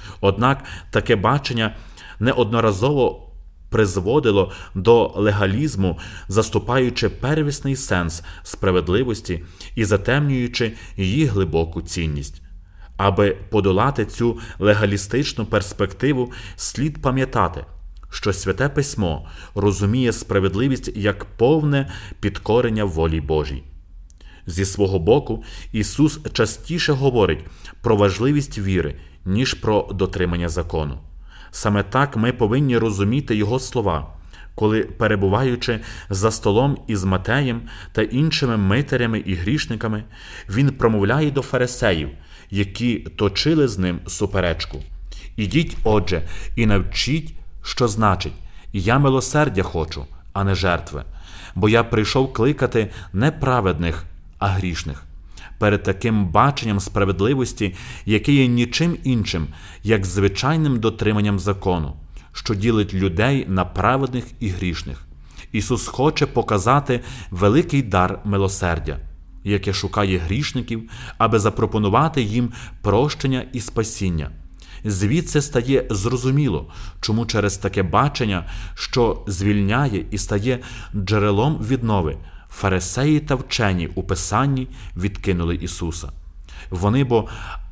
Однак таке бачення неодноразово призводило до легалізму, заступаючи первісний сенс справедливості і затемнюючи її глибоку цінність. Аби подолати цю легалістичну перспективу, слід пам'ятати, що Святе Письмо розуміє справедливість як повне підкорення волі Божій. Зі свого боку, Ісус частіше говорить про важливість віри, ніж про дотримання закону. Саме так ми повинні розуміти Його слова, коли, перебуваючи за столом із Матеєм та іншими митарями і грішниками, Він промовляє до фарисеїв, які точили з ним суперечку. «Ідіть, отже, і навчіть, що значить: я милосердя хочу, а не жертви, бо я прийшов кликати не праведних, а грішних». Перед таким баченням справедливості, яке є нічим іншим, як звичайним дотриманням закону, що ділить людей на праведних і грішних, Ісус хоче показати великий дар милосердя, яке шукає грішників, аби запропонувати їм прощення і спасіння. Звідси стає зрозуміло, чому через таке бачення, що звільняє і стає джерелом віднови, фарисеї та вчені у Писанні відкинули Ісуса. Вони, бо,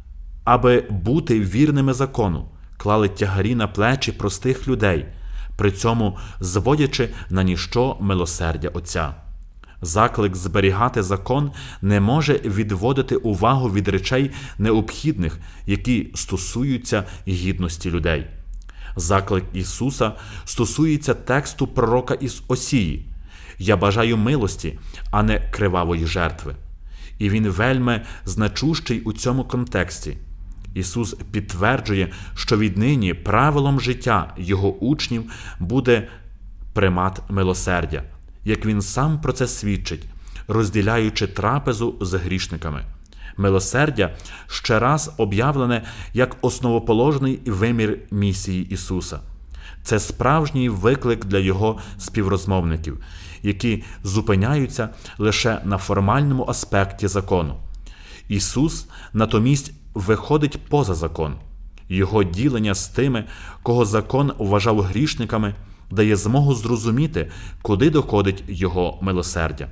аби бути вірними закону, клали тягарі на плечі простих людей, при цьому зводячи на ніщо милосердя Отця. Заклик зберігати закон не може відводити увагу від речей необхідних, які стосуються гідності людей. Заклик Ісуса стосується тексту пророка із Осії: «Я бажаю милості, а не кривавої жертви». І він вельми значущий у цьому контексті. Ісус підтверджує, що віднині правилом життя Його учнів буде примат милосердя, як Він сам про це свідчить, розділяючи трапезу з грішниками. Милосердя ще раз об'явлене як основоположний вимір місії Ісуса. Це справжній виклик для Його співрозмовників, які зупиняються лише на формальному аспекті закону. Ісус натомість виходить поза закон. Його ділення з тими, кого закон вважав грішниками, дає змогу зрозуміти, куди доходить Його милосердя.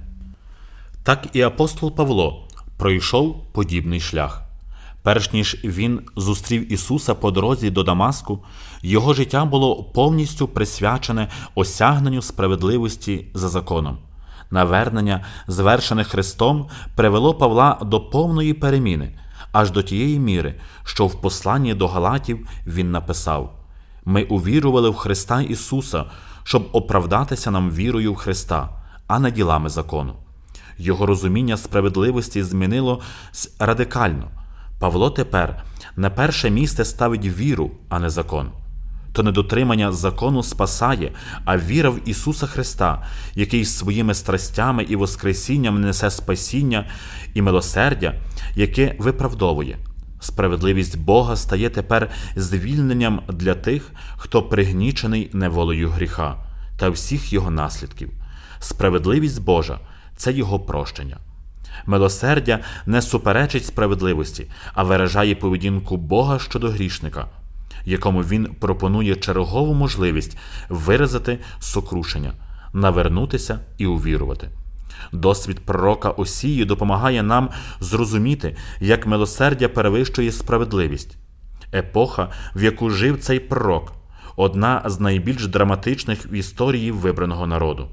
Так і апостол Павло пройшов подібний шлях. Перш ніж він зустрів Ісуса по дорозі до Дамаску, його життя було повністю присвячене осягненню справедливості за законом. Навернення, звершене Христом, привело Павла до повної переміни, аж до тієї міри, що в посланні до Галатів він написав: «Ми увірували в Христа Ісуса, щоб оправдатися нам вірою в Христа, а не ділами закону». Його розуміння справедливості змінилось радикально. Павло тепер на перше місце ставить віру, а не закон. То не дотримання закону спасає, а віра в Ісуса Христа, який своїми страстями і воскресінням несе спасіння і милосердя, яке виправдовує. Справедливість Бога стає тепер звільненням для тих, хто пригнічений неволею гріха та всіх його наслідків. Справедливість Божа – це Його прощення. Милосердя не суперечить справедливості, а виражає поведінку Бога щодо грішника, якому Він пропонує чергову можливість виразити сокрушення, навернутися і увірувати. Досвід пророка Осії допомагає нам зрозуміти, як милосердя перевищує справедливість. Епоха, в яку жив цей пророк, одна з найбільш драматичних в історії вибраного народу.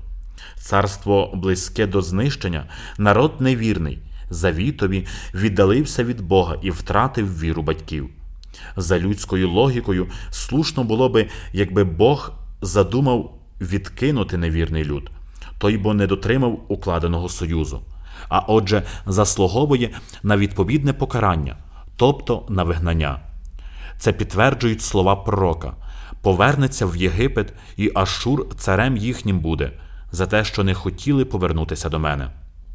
Царство близьке до знищення, народ невірний, завітові віддалився від Бога і втратив віру батьків. За людською логікою, слушно було би, якби Бог задумав відкинути невірний люд, той бо не дотримав укладеного союзу, а отже заслуговує на відповідне покарання, тобто на вигнання. Це підтверджують слова пророка: «Повернеться в Єгипет, і Ашур царем їхнім буде, за те, що не хотіли повернутися до мене».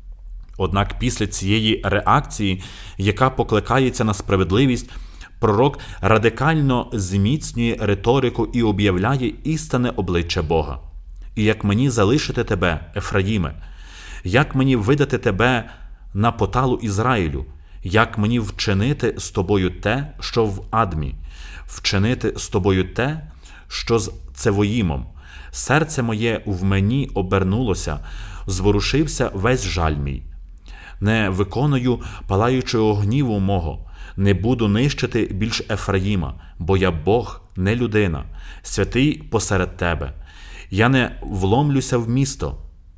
Однак після цієї реакції, яка покликається на справедливість, пророк радикально зміцнює риторику і об'являє істинне обличчя Бога. «І як мені залишити тебе, Ефраїме? Як мені видати тебе на поталу Ізраїлю? як мені вчинити з тобою те, що в Адмі, вчинити з тобою те, що з Цевоїмом. Серце моє в мені обернулося, зворушився весь жаль мій. Не виконую палаючого гніву мого, не буду нищити більш Ефраїма, бо я Бог, не людина, святий посеред тебе. Я не вломлюся в місто.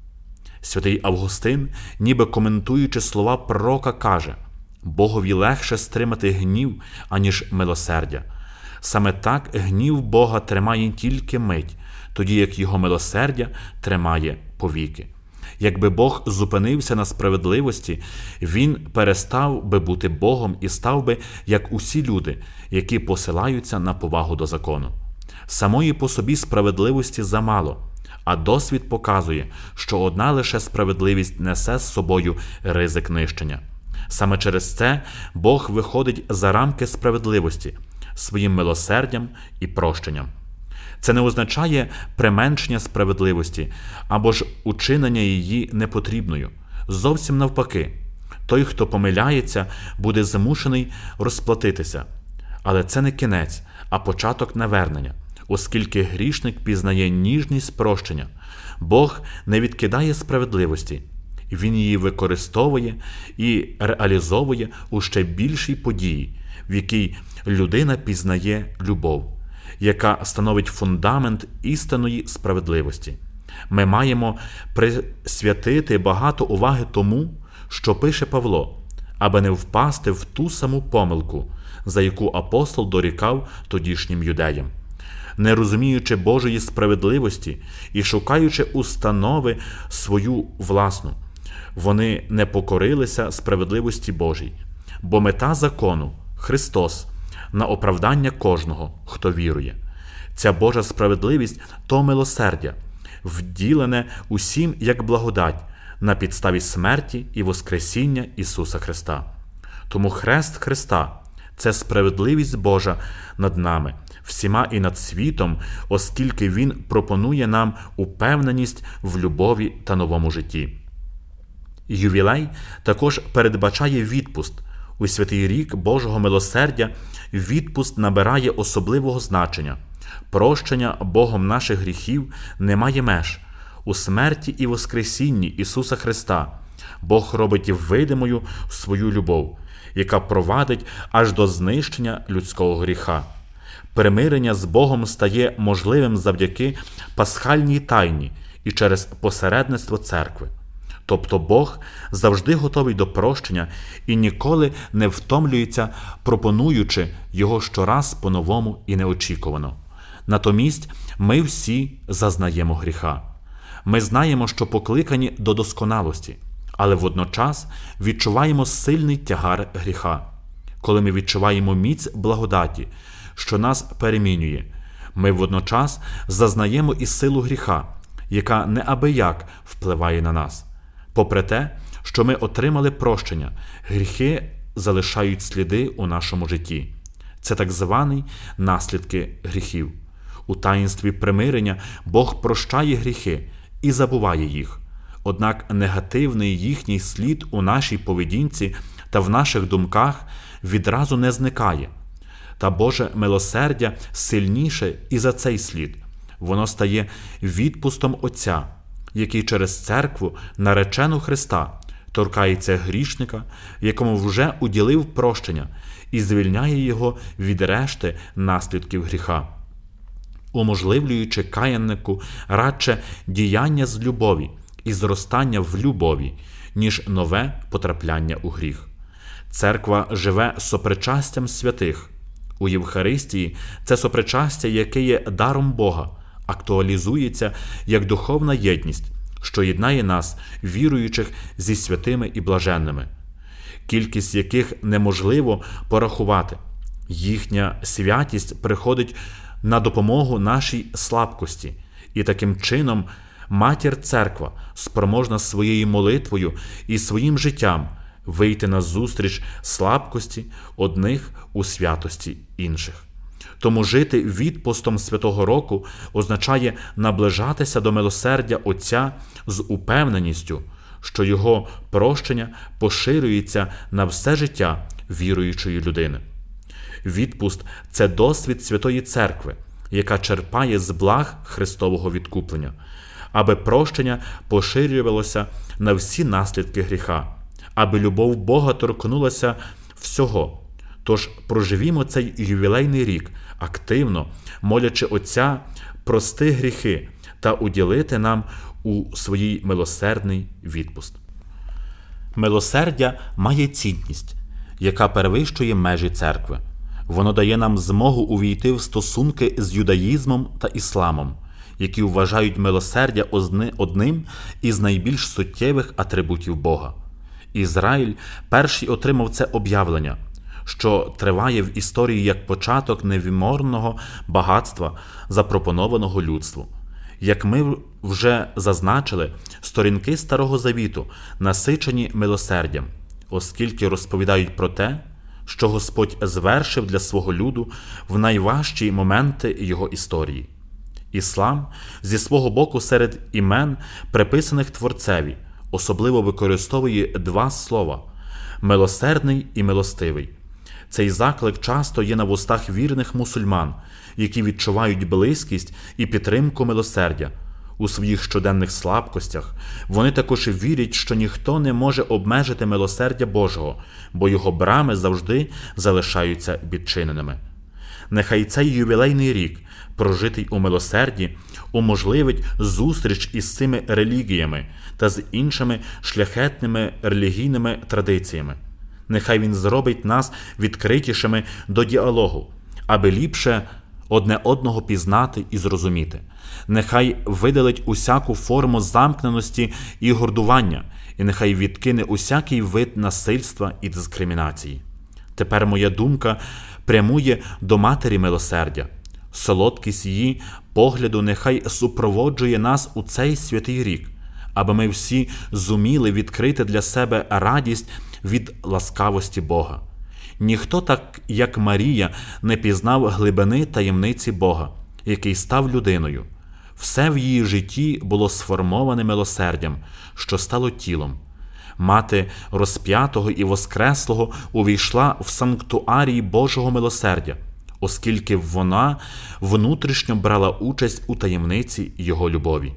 Святий Августин, ніби коментуючи слова пророка, каже: Богові легше стримати гнів, аніж милосердя. Саме так гнів Бога тримає тільки мить, тоді як його милосердя тримає повіки. Якби Бог зупинився на справедливості, Він перестав би бути Богом і став би, як усі люди, які посилаються на повагу до закону. Самої по собі справедливості замало, а досвід показує, що одна лише справедливість несе з собою ризик нищення. Саме через це Бог виходить за рамки справедливості своїм милосердям і прощенням. Це не означає применшення справедливості або ж учинення її непотрібною. Зовсім навпаки. Той, хто помиляється, буде змушений розплатитися. Але це не кінець, а початок навернення, оскільки грішник пізнає ніжність прощення. Бог не відкидає справедливості. Він її використовує і реалізовує у ще більшій події, в якій людина пізнає любов, яка становить фундамент істинної справедливості. Ми маємо присвятити багато уваги тому, що пише Павло, аби не впасти в ту саму помилку, за яку апостол дорікав тодішнім юдеям. Не розуміючи Божої справедливості і шукаючи установи свою власну, вони не покорилися справедливості Божій, бо мета закону – Христос, на оправдання кожного, хто вірує. Ця Божа справедливість – то милосердя, вділене усім як благодать на підставі смерті і воскресіння Ісуса Христа. Тому хрест Христа – це справедливість Божа над нами, всіма і над світом, оскільки Він пропонує нам упевненість в любові та новому житті. Ювілей також передбачає відпуст. У святий рік Божого милосердя відпуст набирає особливого значення. Прощення Богом наших гріхів не має меж. У смерті і воскресінні Ісуса Христа Бог робить видимою свою любов, яка провадить аж до знищення людського гріха. Примирення з Богом стає можливим завдяки пасхальній тайні і через посередництво церкви. Тобто Бог завжди готовий до прощення і ніколи не втомлюється, пропонуючи його щораз по-новому і неочікувано. Натомість ми всі зазнаємо гріха. Ми знаємо, що покликані до досконалості, але водночас відчуваємо сильний тягар гріха. Коли ми відчуваємо міць благодаті, що нас перемінює, ми водночас зазнаємо і силу гріха, яка неабияк впливає на нас. Попри те, що ми отримали прощення, гріхи залишають сліди у нашому житті. Це так звані наслідки гріхів. У таїнстві примирення Бог прощає гріхи і забуває їх. Однак негативний їхній слід у нашій поведінці та в наших думках відразу не зникає. Та Боже милосердя сильніше і за цей слід. Воно стає відпустом Отця, який через церкву, наречену Христа, торкається грішника, якому вже уділив прощення, і звільняє його від решти наслідків гріха, уможливлюючи каяннику радше діяння з любові і зростання в любові, ніж нове потрапляння у гріх. Церква живе сопричастям святих. У Євхаристії це сопричастя, яке є даром Бога, актуалізується як духовна єдність, що єднає нас, віруючих, зі святими і блаженними, кількість яких неможливо порахувати. Їхня святість приходить на допомогу нашій слабкості, і таким чином Матір Церква спроможна своєю молитвою і своїм життям вийти на зустріч слабкості одних у святості інших. Тому жити відпустом Святого Року означає наближатися до милосердя Отця з упевненістю, що його прощення поширюється на все життя віруючої людини. Відпуст – це досвід Святої Церкви, яка черпає з благ Христового відкуплення, аби прощення поширювалося на всі наслідки гріха, аби любов Бога торкнулася всього. Тож проживімо цей ювілейний рік активно, молячи Отця прости гріхи та уділити нам у своїй милосердний відпуст. Милосердя має цінність, яка перевищує межі церкви. Воно дає нам змогу увійти в стосунки з юдаїзмом та ісламом, які вважають милосердя одним із найбільш суттєвих атрибутів Бога. Ізраїль перший отримав це об'явлення, що триває в історії як початок невимовного багатства, запропонованого людству. Як ми вже зазначили, сторінки Старого Завіту насичені милосердям, оскільки розповідають про те, що Господь звершив для свого люду в найважчі моменти його історії. Іслам зі свого боку серед імен, приписаних Творцеві, особливо використовує два слова – «милосердний» і «милостивий». Цей заклик часто є на вустах вірних мусульман, які відчувають близькість і підтримку милосердя. У своїх щоденних слабкостях вони також вірять, що ніхто не може обмежити милосердя Божого, бо його брами завжди залишаються відчиненими. Нехай цей ювілейний рік, прожитий у милосерді, уможливить зустріч із цими релігіями та з іншими шляхетними релігійними традиціями. Нехай він зробить нас відкритішими до діалогу, аби ліпше одне одного пізнати і зрозуміти. Нехай видалить усяку форму замкненості і гордування, і нехай відкине усякий вид насильства і дискримінації. Тепер моя думка прямує до Матері Милосердя. Солодкість її погляду нехай супроводжує нас у цей святий рік, аби ми всі зуміли відкрити для себе радість від ласкавості Бога. Ніхто так, як Марія, не пізнав глибини таємниці Бога, який став людиною. Все в її житті було сформоване милосердям, що стало тілом. Мати розп'ятого і воскреслого увійшла в санктуарій Божого милосердя, оскільки вона внутрішньо брала участь у таємниці його любові.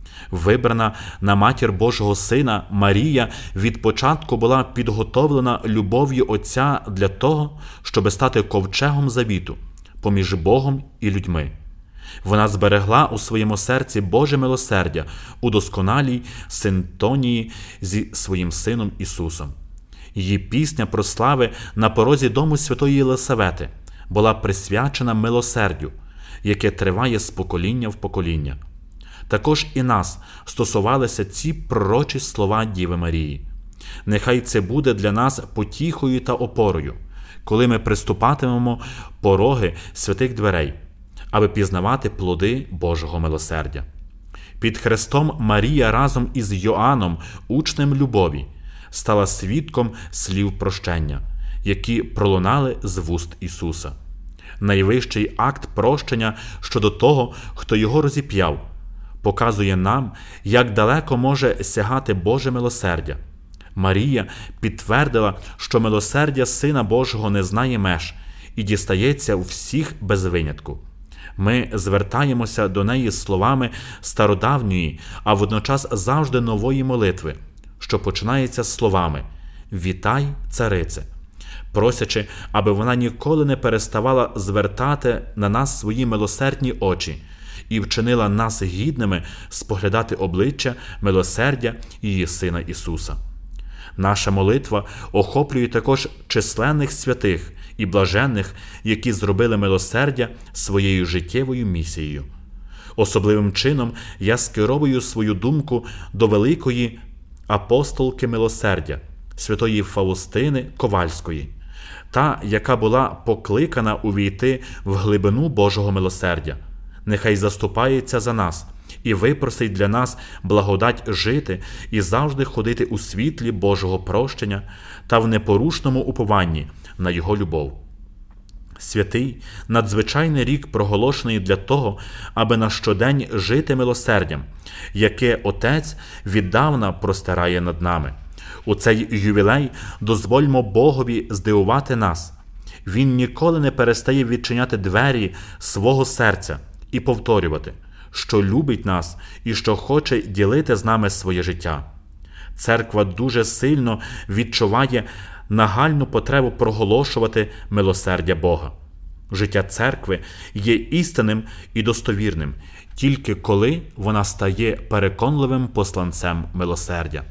Вибрана на матір Божого Сина, Марія від початку була підготовлена любов'ю Отця для того, щоб стати ковчегом завіту поміж Богом і людьми. Вона зберегла у своєму серці Боже милосердя у досконалій синтонії зі своїм Сином Ісусом. Її пісня про слави на порозі дому Святої Єлисавети була присвячена милосердю, яке триває з покоління в покоління. Також і нас стосувалися ці пророчі слова Діви Марії. Нехай це буде для нас потіхою та опорою, коли ми приступатимемо пороги святих дверей, аби пізнавати плоди Божого милосердя. Під хрестом Марія разом із Йоанном, учнем любові, стала свідком слів прощення, які пролунали з вуст Ісуса. Найвищий акт прощення щодо того, хто його розіп'яв, показує нам, як далеко може сягати Боже милосердя. Марія підтвердила, що милосердя Сина Божого не знає меж і дістається у всіх без винятку. Ми звертаємося до неї словами стародавньої, а водночас завжди нової молитви, що починається з словами «Вітай, царице», просячи, аби вона ніколи не переставала звертати на нас свої милосердні очі і вчинила нас гідними споглядати обличчя милосердя її Сина Ісуса. Наша молитва охоплює також численних святих і блаженних, які зробили милосердя своєю життєвою місією. Особливим чином я скеровую свою думку до великої апостолки милосердя, святої Фаустини Ковальської, та, яка була покликана увійти в глибину Божого милосердя. Нехай заступається за нас і випросить для нас благодать жити і завжди ходити у світлі Божого прощення та в непорушному упованні на Його любов. Святий, надзвичайний рік проголошений для того, аби на щодень жити милосердям, яке Отець віддавна простирає над нами. У цей ювілей дозвольмо Богові здивувати нас. Він ніколи не перестає відчиняти двері свого серця і повторювати, що любить нас і що хоче ділити з нами своє життя. Церква дуже сильно відчуває нагальну потребу проголошувати милосердя Бога. Життя церкви є істинним і достовірним, тільки коли вона стає переконливим посланцем милосердя.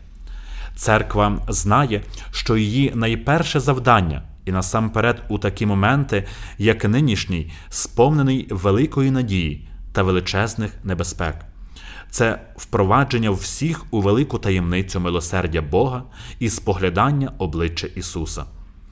Церква знає, що її найперше завдання, і насамперед у такі моменти, як нинішній, сповнений великої надії та величезних небезпек. Це впровадження всіх у велику таємницю милосердя Бога і споглядання обличчя Ісуса.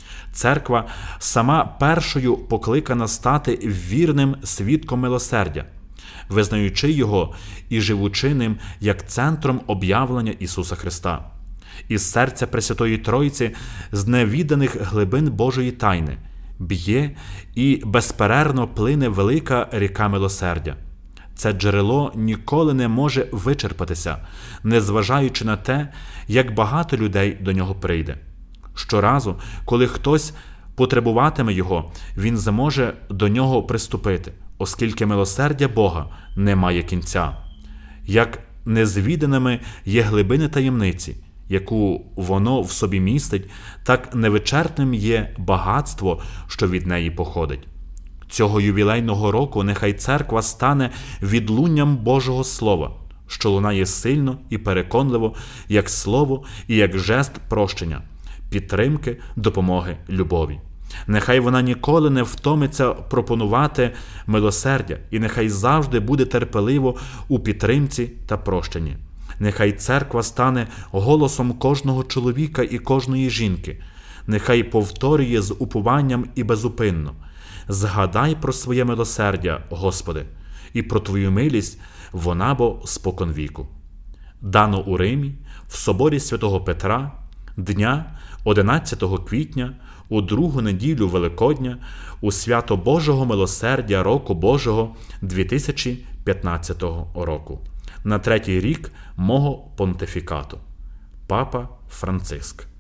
Церква сама першою покликана стати вірним свідком милосердя, визнаючи його і живучи ним як центром об'явлення Ісуса Христа. Із серця Пресвятої Тройці, з невіданих глибин Божої тайни, б'є і безперервно плине велика ріка милосердя. Це джерело ніколи не може вичерпатися, незважаючи на те, як багато людей до нього прийде. Щоразу, коли хтось потребуватиме його, він зможе до нього приступити, оскільки милосердя Бога не має кінця. Як незвіданими є глибини таємниці, яку воно в собі містить, так невичерпним є багатство, що від неї походить. Цього ювілейного року нехай церква стане відлунням Божого Слова, що лунає сильно і переконливо, як слово і як жест прощення, підтримки, допомоги, любові. Нехай вона ніколи не втомиться пропонувати милосердя, і нехай завжди буде терпеливо у підтримці та прощенні. Нехай церква стане голосом кожного чоловіка і кожної жінки. Нехай повторює з упованням і безупинно: «Згадай про своє милосердя, Господи, і про Твою милість вона бо споконвіку». Дано у Римі, в соборі святого Петра, дня 11 квітня, у другу неділю Великодня, у свято Божого милосердя року Божого 2015 року, на 3-й рік мого понтифікату. Папа Франциск.